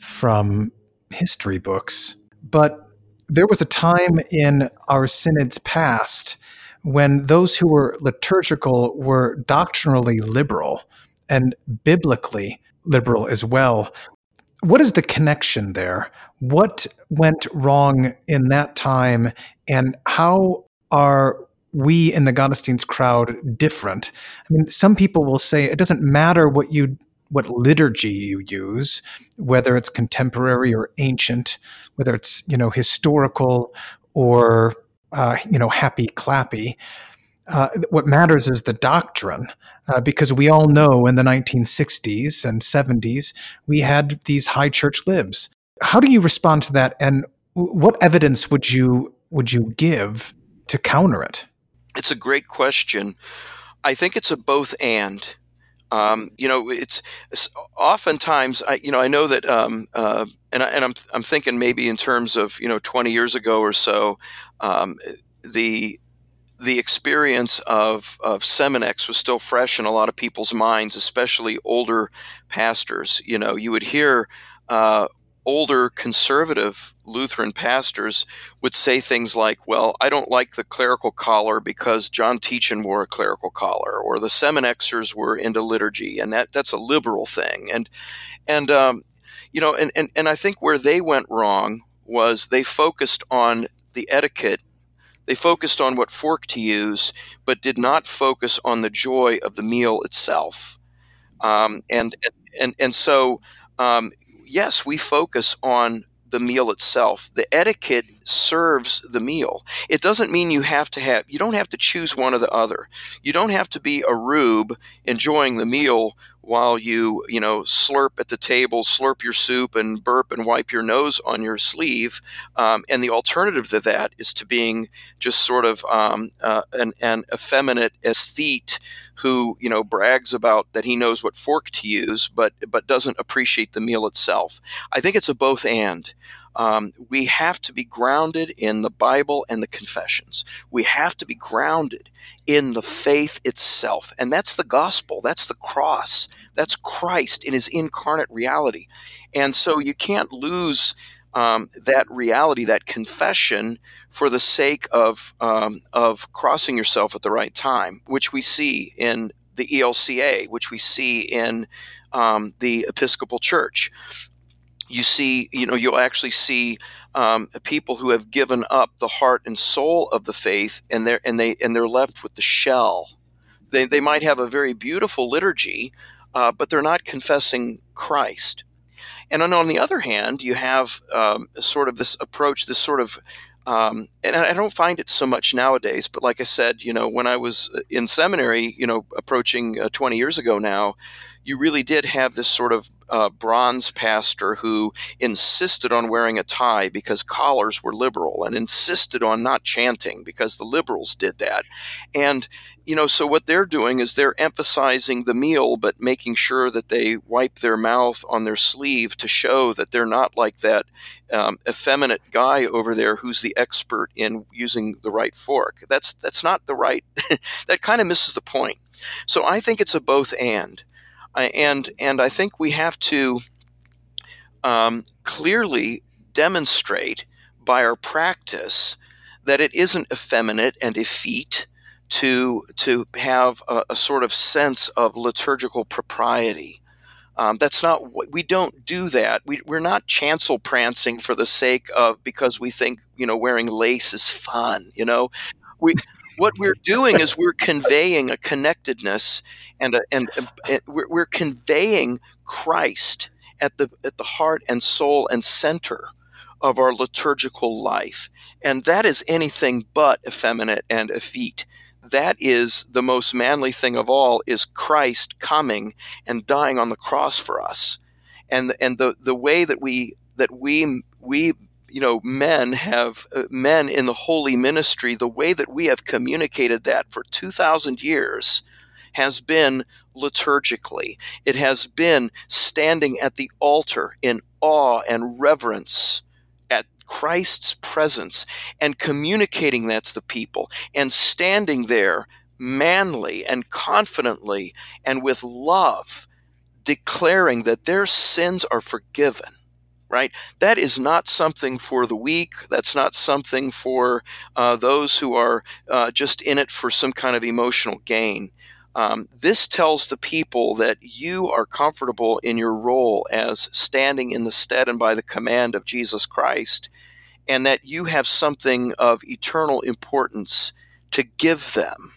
from history books, but there was a time in our synods past when those who were liturgical were doctrinally liberal and biblically liberal as well. What is the connection there? What went wrong in that time, and how are we in the Gottesdienst crowd different? I mean, some people will say it doesn't matter what you what liturgy you use, whether it's contemporary or ancient, whether it's, you know, historical or uh, you know, happy clappy. Uh, what matters is the doctrine, uh, because we all know in the nineteen sixties and seventies we had these high church libs. How do you respond to that, and what evidence would you would you give to counter it?
It's a great question. I think it's a both and. Um, you know, it's, it's oftentimes, I, you know, I know that, um, uh, and, I, and I'm, I'm thinking maybe in terms of, you know, twenty years ago or so, um, the, the experience of, of Seminex was still fresh in a lot of people's minds, especially older pastors. You know, you would hear, uh, older conservative Lutheran pastors would say things like, well, I don't like the clerical collar because John Teachin wore a clerical collar, or the Seminexers were into liturgy, and that, that's a liberal thing. And, and um, you know, and, and, and I think where they went wrong was they focused on the etiquette. They focused on what fork to use, but did not focus on the joy of the meal itself. Um, and, and, and so, um, yes, we focus on the meal itself. The etiquette serves the meal. It doesn't mean you have to have, you don't have to choose one or the other. You don't have to be a rube enjoying the meal while you, you know, slurp at the table, slurp your soup and burp and wipe your nose on your sleeve. Um, and the alternative to that is to being just sort of um, uh, an, an effeminate aesthete who, you know, brags about that he knows what fork to use, but but doesn't appreciate the meal itself. I think it's a both and. Um, we have to be grounded in the Bible and the confessions. We have to be grounded in the faith itself. And that's the gospel. That's the cross. That's Christ in his incarnate reality. And so you can't lose um, that reality, that confession, for the sake of um, of crossing yourself at the right time, which we see in the E L C A, which we see in um, the Episcopal Church. You see, you know, you'll actually see um, people who have given up the heart and soul of the faith, and they're and they and they're left with the shell. They they might have a very beautiful liturgy, uh, but they're not confessing Christ. And then on the other hand, you have um, sort of this approach, this sort of, um, and I don't find it so much nowadays, but like I said, you know, when I was in seminary, you know, approaching uh, twenty years ago now, you really did have this sort of uh, bronze pastor who insisted on wearing a tie because collars were liberal, and insisted on not chanting because the liberals did that. And you know, so what they're doing is they're emphasizing the meal, but making sure that they wipe their mouth on their sleeve to show that they're not like that um, effeminate guy over there who's the expert in using the right fork. That's that's not the right. That kind of misses the point. So I think it's a both and, I, and and I think we have to um, clearly demonstrate by our practice that it isn't effeminate and effete to to have a, a sort of sense of liturgical propriety. Um, that's not what we don't do that. We, we're not chancel prancing for the sake of because we think you know wearing lace is fun. You know, we what we're doing is we're conveying a connectedness and a, and, and we're, we're conveying Christ at the at the heart and soul and center of our liturgical life, and that is anything but effeminate and effete. That is the most manly thing of all, is Christ coming and dying on the cross for us. And and the, the way that we that we we you know men have uh, men in the holy ministry, the way that we have communicated that for two thousand years has been liturgically. It has been standing at the altar in awe and reverence at Christ's presence and communicating that to the people, and standing there manly and confidently and with love, declaring that their sins are forgiven, right? That is not something for the weak. That's not something for uh, those who are uh, just in it for some kind of emotional gain. Um, this tells the people that you are comfortable in your role as standing in the stead and by the command of Jesus Christ, and that you have something of eternal importance to give them.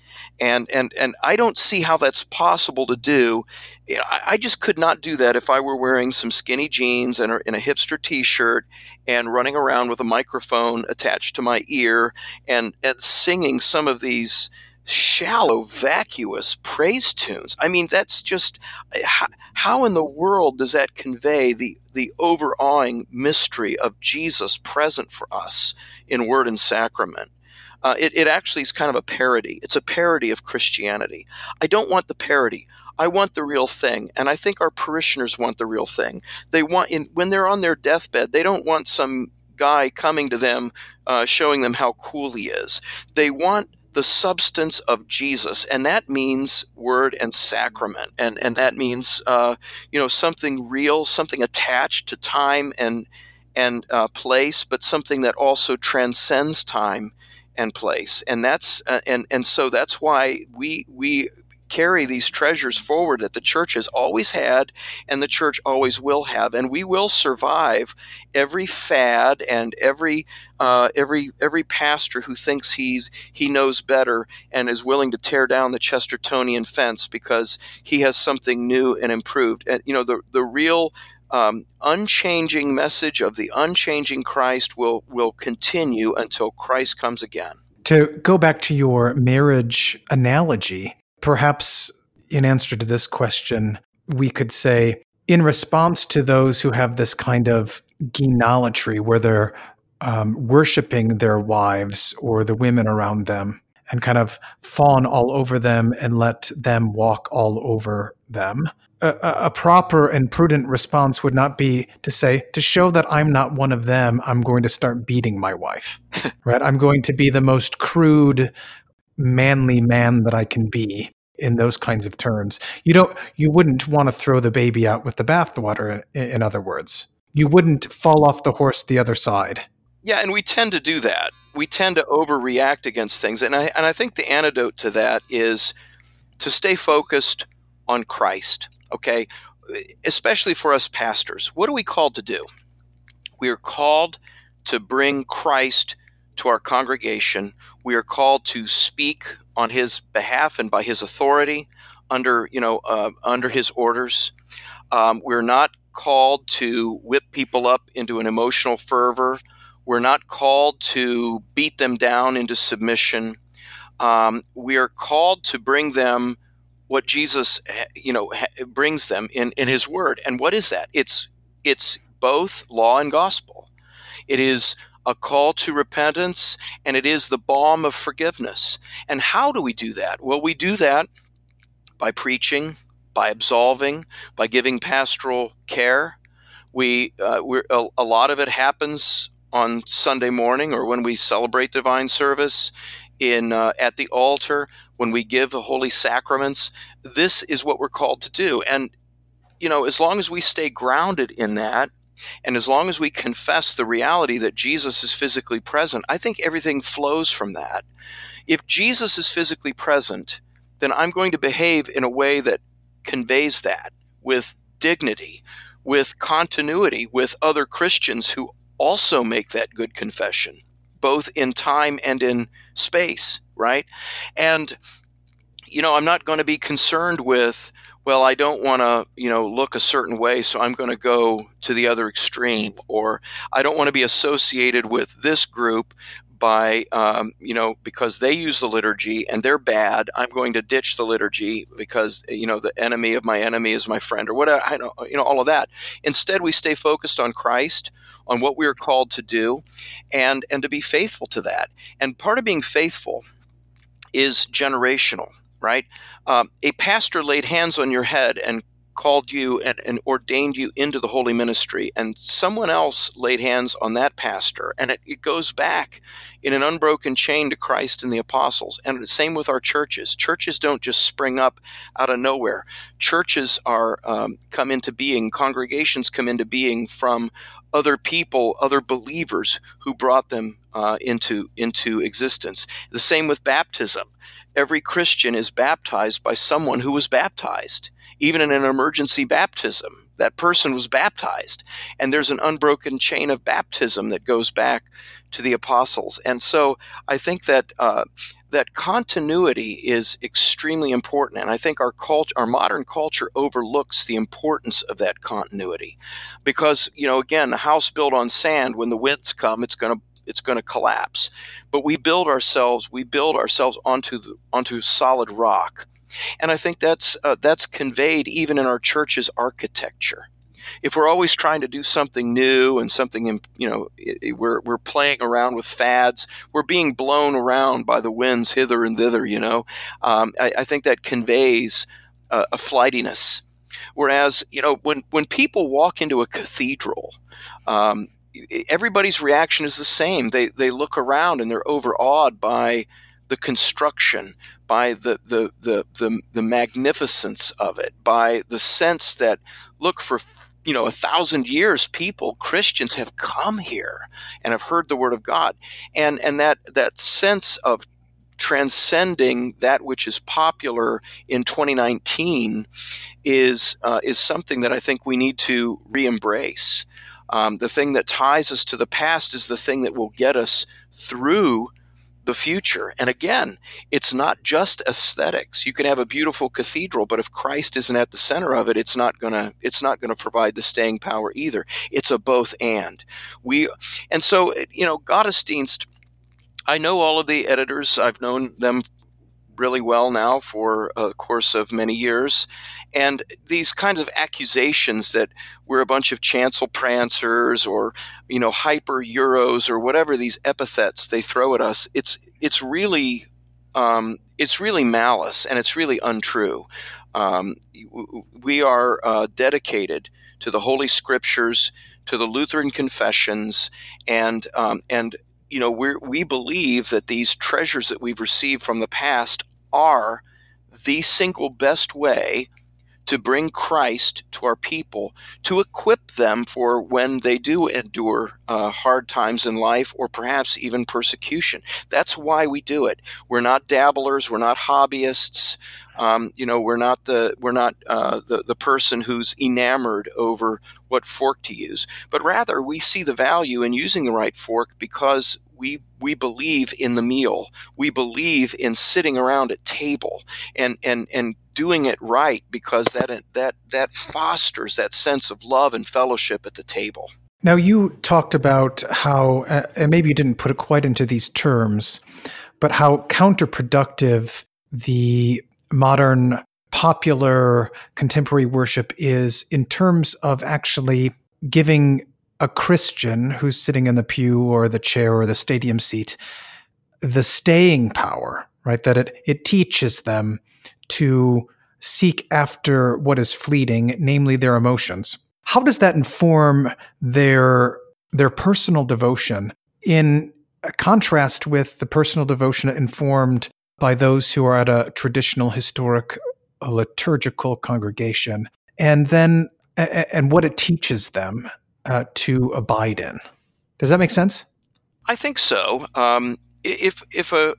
And and and I don't see how that's possible to do. You know, I, I just could not do that if I were wearing some skinny jeans and a, and a hipster T-shirt and running around with a microphone attached to my ear and, and singing some of these shallow, vacuous praise tunes. I mean, that's just how, how in the world does that convey the the overawing mystery of Jesus present for us in word and sacrament? Uh, it, it actually is kind of a parody. It's a parody of Christianity. I don't want the parody. I want the real thing, and I think our parishioners want the real thing. They want, in, when they're on their deathbed, they don't want some guy coming to them, uh, showing them how cool he is. They want the substance of Jesus, and that means word and sacrament, and and that means uh, you know something real, something attached to time and and uh, place, but something that also transcends time and place, and that's uh, and and so that's why we we carry these treasures forward that the church has always had and the church always will have, and we will survive every fad and every uh, every every pastor who thinks he's he knows better and is willing to tear down the Chestertonian fence because he has something new and improved. And you know the the real um, unchanging message of the unchanging Christ will will continue until Christ comes again.
To go back to your marriage analogy, perhaps in answer to this question, we could say, in response to those who have this kind of gynolatry, where they're um, worshiping their wives or the women around them and kind of fawn all over them and let them walk all over them, a, a proper and prudent response would not be to say, to show that I'm not one of them, I'm going to start beating my wife, right? I'm going to be the most crude, manly man that I can be in those kinds of terms. You don't, you wouldn't want to throw the baby out with the bathwater, in, in other words. You wouldn't fall off the horse the other side.
Yeah, and we tend to do that. We tend to overreact against things. And I and I think the antidote to that is to stay focused on Christ, okay? Especially for us pastors. What are we called to do? We are called to bring Christ to our congregation. We are called to speak on his behalf and by his authority, under, you know, uh, under his orders. Um, we're not called to whip people up into an emotional fervor. We're not called to beat them down into submission. Um, we are called to bring them what Jesus, you know, brings them in, in his word. And what is that? It's it's both law and gospel. It is a call to repentance, and it is the balm of forgiveness. And how do we do that? Well, we do that by preaching, by absolving, by giving pastoral care. We uh, we're, a, a lot of it happens on Sunday morning, or when we celebrate divine service in uh, at the altar, when we give the holy sacraments. This is what we're called to do. And, you know, as long as we stay grounded in that, and as long as we confess the reality that Jesus is physically present, I think everything flows from that. If Jesus is physically present, then I'm going to behave in a way that conveys that with dignity, with continuity, with other Christians who also make that good confession, both in time and in space, right? And, you know, I'm not going to be concerned with, well, I don't want to, you know, look a certain way, so I'm going to go to the other extreme, or I don't want to be associated with this group by, um, you know, because they use the liturgy and they're bad, I'm going to ditch the liturgy because, you know, the enemy of my enemy is my friend, or whatever, I know, you know, all of that. Instead, we stay focused on Christ, on what we are called to do, and and to be faithful to that. And part of being faithful is generational, right? Um, a pastor laid hands on your head and called you and, and ordained you into the holy ministry, and someone else laid hands on that pastor, and it, it goes back in an unbroken chain to Christ and the apostles. And the same with our churches. Churches don't just spring up out of nowhere. Churches are um, come into being, congregations come into being from other people, other believers who brought them uh, into, into existence. The same with baptism. Every Christian is baptized by someone who was baptized. Even in an emergency baptism, that person was baptized. And there's an unbroken chain of baptism that goes back to the apostles. And so I think that uh, that continuity is extremely important. And I think our cult- our modern culture overlooks the importance of that continuity. Because, you know, again, a house built on sand, when the winds come, it's going to it's going to collapse. But we build ourselves, we build ourselves onto the, onto solid rock. And I think that's uh, that's conveyed even in our church's architecture. If we're always trying to do something new and something, you know, we're we're playing around with fads, we're being blown around by the winds hither and thither, you know, um, I, I think that conveys uh, a flightiness. Whereas, you know, when, when people walk into a cathedral, um, everybody's reaction is the same. They they look around and they're overawed by the construction, by the the the the, the magnificence of it, by the sense that, look, for you know a thousand years, people, Christians, have come here and have heard the word of God, and and that that sense of transcending that which is popular in twenty nineteen is uh, is something that I think we need to re-embrace. Um, the thing that ties us to the past is the thing that will get us through the future. And again, it's not just aesthetics. You can have a beautiful cathedral, but if Christ isn't at the center of it, it's not gonna it's not gonna provide the staying power either. It's a both and. We and so you know, Gottesdienst. I know all of the editors. I've known them really well now for a course of many years. And these kinds of accusations that we're a bunch of chancel prancers or, you know, hyper Euros or whatever these epithets they throw at us, it's it's really um, it's really malice, and it's really untrue. Um, we are uh, dedicated to the Holy Scriptures, to the Lutheran confessions, and um, and you know, we we believe that these treasures that we've received from the past are the single best way to bring Christ to our people, to equip them for when they do endure uh, hard times in life or perhaps even persecution. That's why we do it. We're not dabblers. We're not hobbyists. Um, you know, we're not the we're not uh, the the person who's enamored over what fork to use, but rather we see the value in using the right fork because we we believe in the meal. We believe in sitting around a table and and and doing it right because that that that fosters that sense of love and fellowship at the table.
Now, you talked about how, uh, and maybe you didn't put it quite into these terms, but how counterproductive the modern popular contemporary worship is in terms of actually giving a Christian who's sitting in the pew or the chair or the stadium seat the staying power, right? That it, it teaches them to seek after what is fleeting, namely their emotions. How does that inform their their personal devotion in contrast with the personal devotion informed by those who are at a traditional historic a liturgical congregation, and then and what it teaches them uh, to abide in? Does that make sense?
I think so. Um, if if a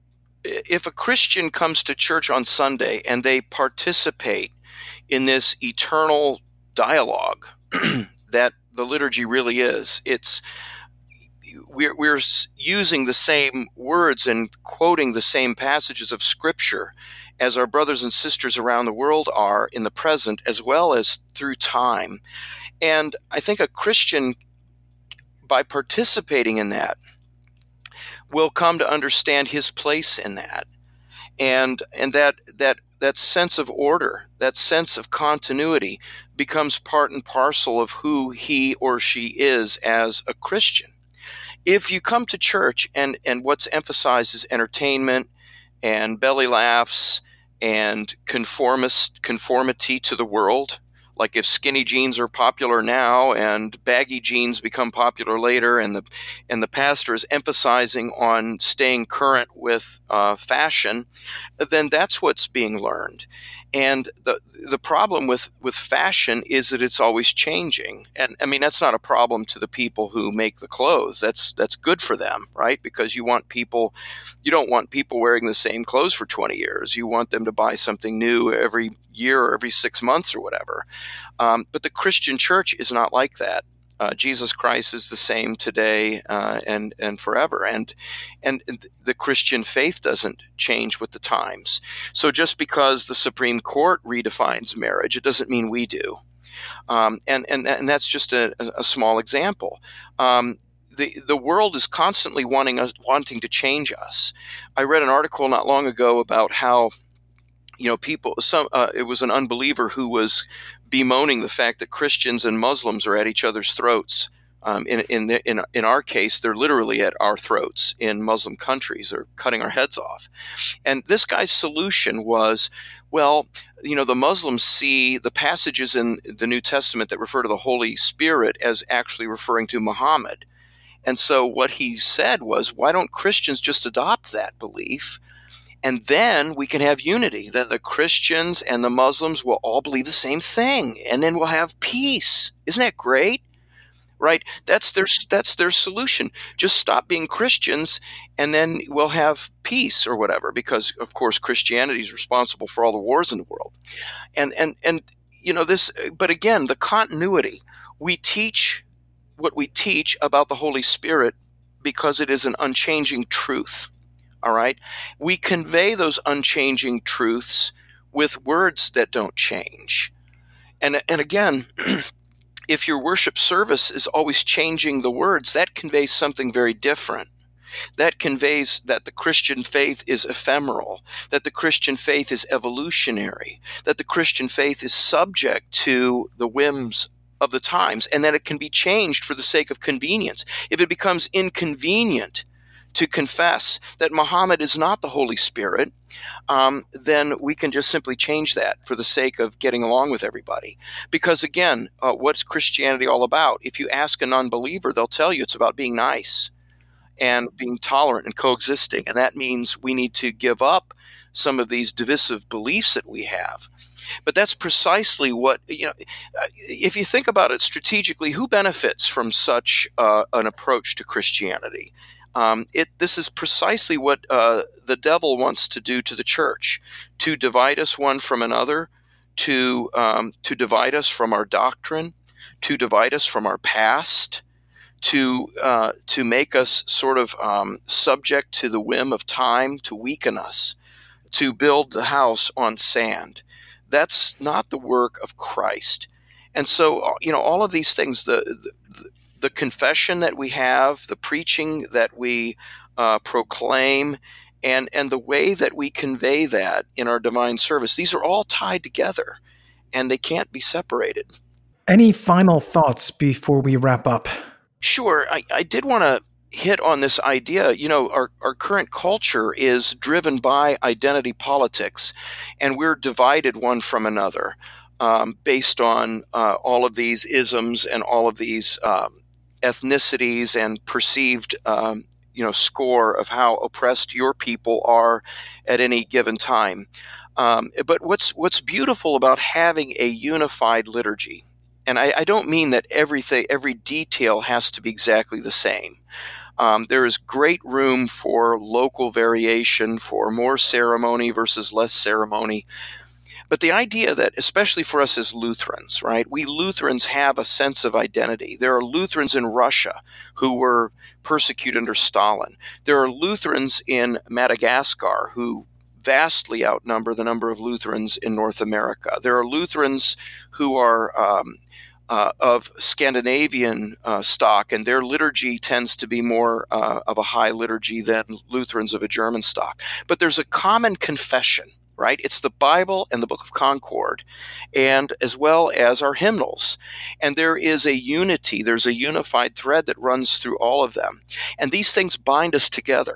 if a Christian comes to church on Sunday and they participate in this eternal dialogue that the liturgy really is, it's we're we're using the same words and quoting the same passages of Scripture as our brothers and sisters around the world are in the present, as well as through time. And I think a Christian, by participating in that, will come to understand his place in that, and and that that that sense of order, that sense of continuity, becomes part and parcel of who he or she is as a Christian. If you come to church and and what's emphasized is entertainment and belly laughs and conformist conformity to the world, like if skinny jeans are popular now and baggy jeans become popular later, and the and the pastor is emphasizing on staying current with uh, fashion, then that's what's being learned. And the the problem with, with fashion is that it's always changing. And I mean, that's not a problem to the people who make the clothes. That's that's good for them, right? Because you want people, you don't want people wearing the same clothes for twenty years. You want them to buy something new every year or every six months or whatever. Um, but the Christian church is not like that. Uh, Jesus Christ is the same today uh, and and forever, and and the Christian faith doesn't change with the times. So just because the Supreme Court redefines marriage, it doesn't mean we do. Um, and and and that's just a, a small example. Um, the the world is constantly wanting us wanting to change us. I read an article not long ago about how, you know, people. Some uh, it was an unbeliever who was bemoaning the fact that Christians and Muslims are at each other's throats. Um, in in, the, in in our case, they're literally at our throats in Muslim countries. They're cutting our heads off. And this guy's solution was, well, you know, the Muslims see the passages in the New Testament that refer to the Holy Spirit as actually referring to Muhammad. And so what he said was, why don't Christians just adopt that belief? And then we can have unity, that the Christians and the Muslims will all believe the same thing, and then we'll have peace. Isn't that great? Right? That's their that's their solution. Just stop being Christians, and then we'll have peace or whatever. Because of course Christianity is responsible for all the wars in the world, and and and you know this. But again, the continuity. We teach what we teach about the Holy Spirit because it is an unchanging truth. All right. We convey those unchanging truths with words that don't change. And, and again, if your worship service is always changing the words, that conveys something very different. That conveys that the Christian faith is ephemeral, that the Christian faith is evolutionary, that the Christian faith is subject to the whims of the times, and that it can be changed for the sake of convenience. If it becomes inconvenient to confess that Muhammad is not the Holy Spirit, um, then we can just simply change that for the sake of getting along with everybody. Because again, uh, what's Christianity all about? If you ask a non-believer, they'll tell you it's about being nice. and being tolerant and coexisting. And that means we need to give up some of these divisive beliefs that we have. But that's precisely what, you know, if you think about it strategically, who benefits from such uh, an approach to Christianity? Um, it, this is precisely what uh, the devil wants to do to the church, to divide us one from another, to um, to divide us from our doctrine, to divide us from our past, to uh, to make us sort of um, subject to the whim of time, to weaken us, to build the house on sand. That's not the work of Christ. And so, you know, all of these things, the the, the confession that we have, the preaching that we uh, proclaim, and and the way that we convey that in our divine service, these are all tied together, and they can't be separated.
Any final thoughts before we wrap up?
Sure. I, I did want to hit on this idea. You know, our, our current culture is driven by identity politics, and we're divided one from another um, based on uh, all of these isms and all of these um, ethnicities and perceived um, you know, score of how oppressed your people are at any given time. Um, but what's what's beautiful about having a unified liturgy, and I, I don't mean that everything, every detail has to be exactly the same. Um, there is great room for local variation, for more ceremony versus less ceremony. But the idea that, especially for us as Lutherans, right, we Lutherans have a sense of identity. There are Lutherans in Russia who were persecuted under Stalin. There are Lutherans in Madagascar who vastly outnumber the number of Lutherans in North America. There are Lutherans who are um, Uh, of Scandinavian uh, stock, and their liturgy tends to be more uh, of a high liturgy than Lutherans of a German stock. But there's a common confession, right? It's the Bible and the Book of Concord, and as well as our hymnals. And there is a unity, there's a unified thread that runs through all of them. And these things bind us together.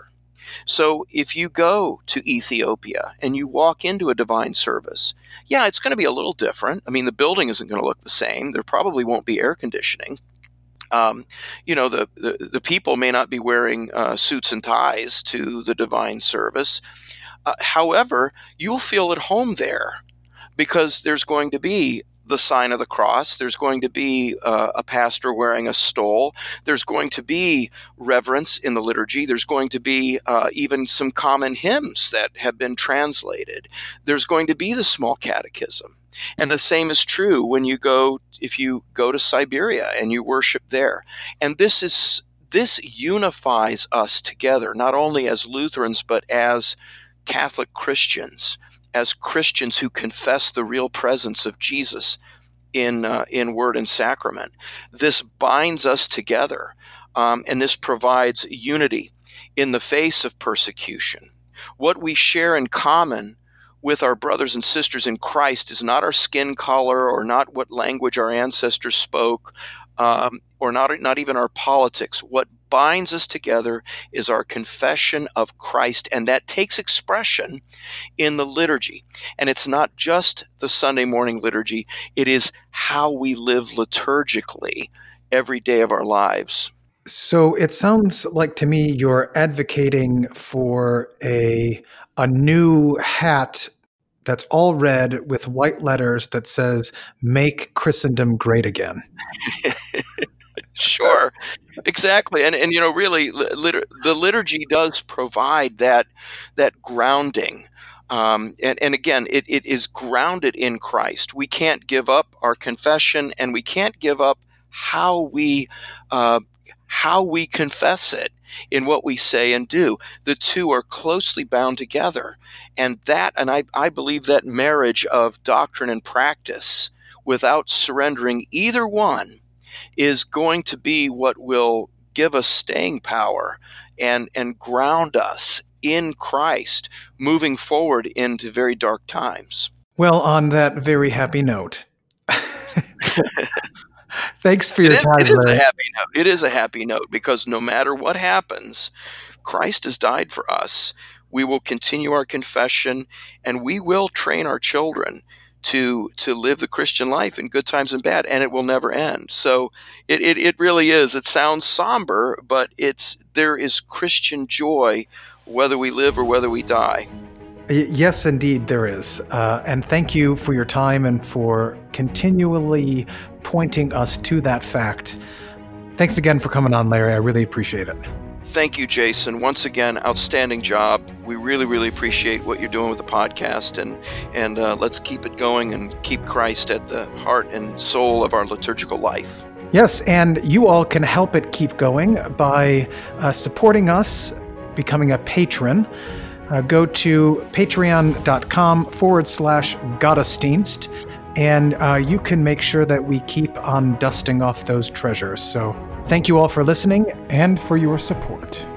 So if you go to Ethiopia and you walk into a divine service, yeah, it's going to be a little different. I mean, the building isn't going to look the same. There probably won't be air conditioning. Um, you know, the, the, the people may not be wearing uh, suits and ties to the divine service. Uh, however, you'll feel at home there because there's going to be the sign of the cross. There's going to be uh, a pastor wearing a stole. There's going to be reverence in the liturgy. There's going to be uh, even some common hymns that have been translated. There's going to be the small catechism. And the same is true when you go, if you go to Siberia and you worship there. And this is, this unifies us together, not only as Lutherans, but as Catholic Christians, as Christians who confess the real presence of Jesus in uh, in word and sacrament. This binds us together, um, and this provides unity in the face of persecution. What we share in common with our brothers and sisters in Christ is not our skin color or not what language our ancestors spoke, um, or not, not even our politics. What binds us together is our confession of Christ, and that takes expression in the liturgy. And it's not just the Sunday morning liturgy, it is how we live liturgically every day of our lives.
So it sounds like to me you're advocating for a a new hat that's all red with white letters that says, "Make Christendom Great Again."
Sure, exactly, and and you know, really, lit- the liturgy does provide that that grounding, um, and and again, it, it is grounded in Christ. We can't give up our confession, and we can't give up how we uh, how we confess it in what we say and do. The two are closely bound together, and that, and I I believe that marriage of doctrine and practice, without surrendering either one, is going to be what will give us staying power and, and ground us in Christ moving forward into very dark times.
Well, on that very happy note, thanks for your
it is,
time,
it is
Larry.
a happy note. It is a happy note because no matter what happens, Christ has died for us. We will continue our confession, and we will train our children to to live the Christian life in good times and bad, and it will never end. So it, it, it really is. It sounds somber, but it's there is Christian joy whether we live or whether we die.
Yes, indeed, there is. Uh, and thank you for your time and for continually pointing us to that fact. Thanks again for coming on, Larry. I really appreciate it.
Thank you, Jason. Once again, outstanding job. We really, really appreciate what you're doing with the podcast, and and uh, let's keep it going and keep Christ at the heart and soul of our liturgical life.
Yes, and you all can help it keep going by uh, supporting us, becoming a patron. Uh, go to patreon.com forward slash Gottesdienst, and uh, you can make sure that we keep on dusting off those treasures. So thank you all for listening and for your support.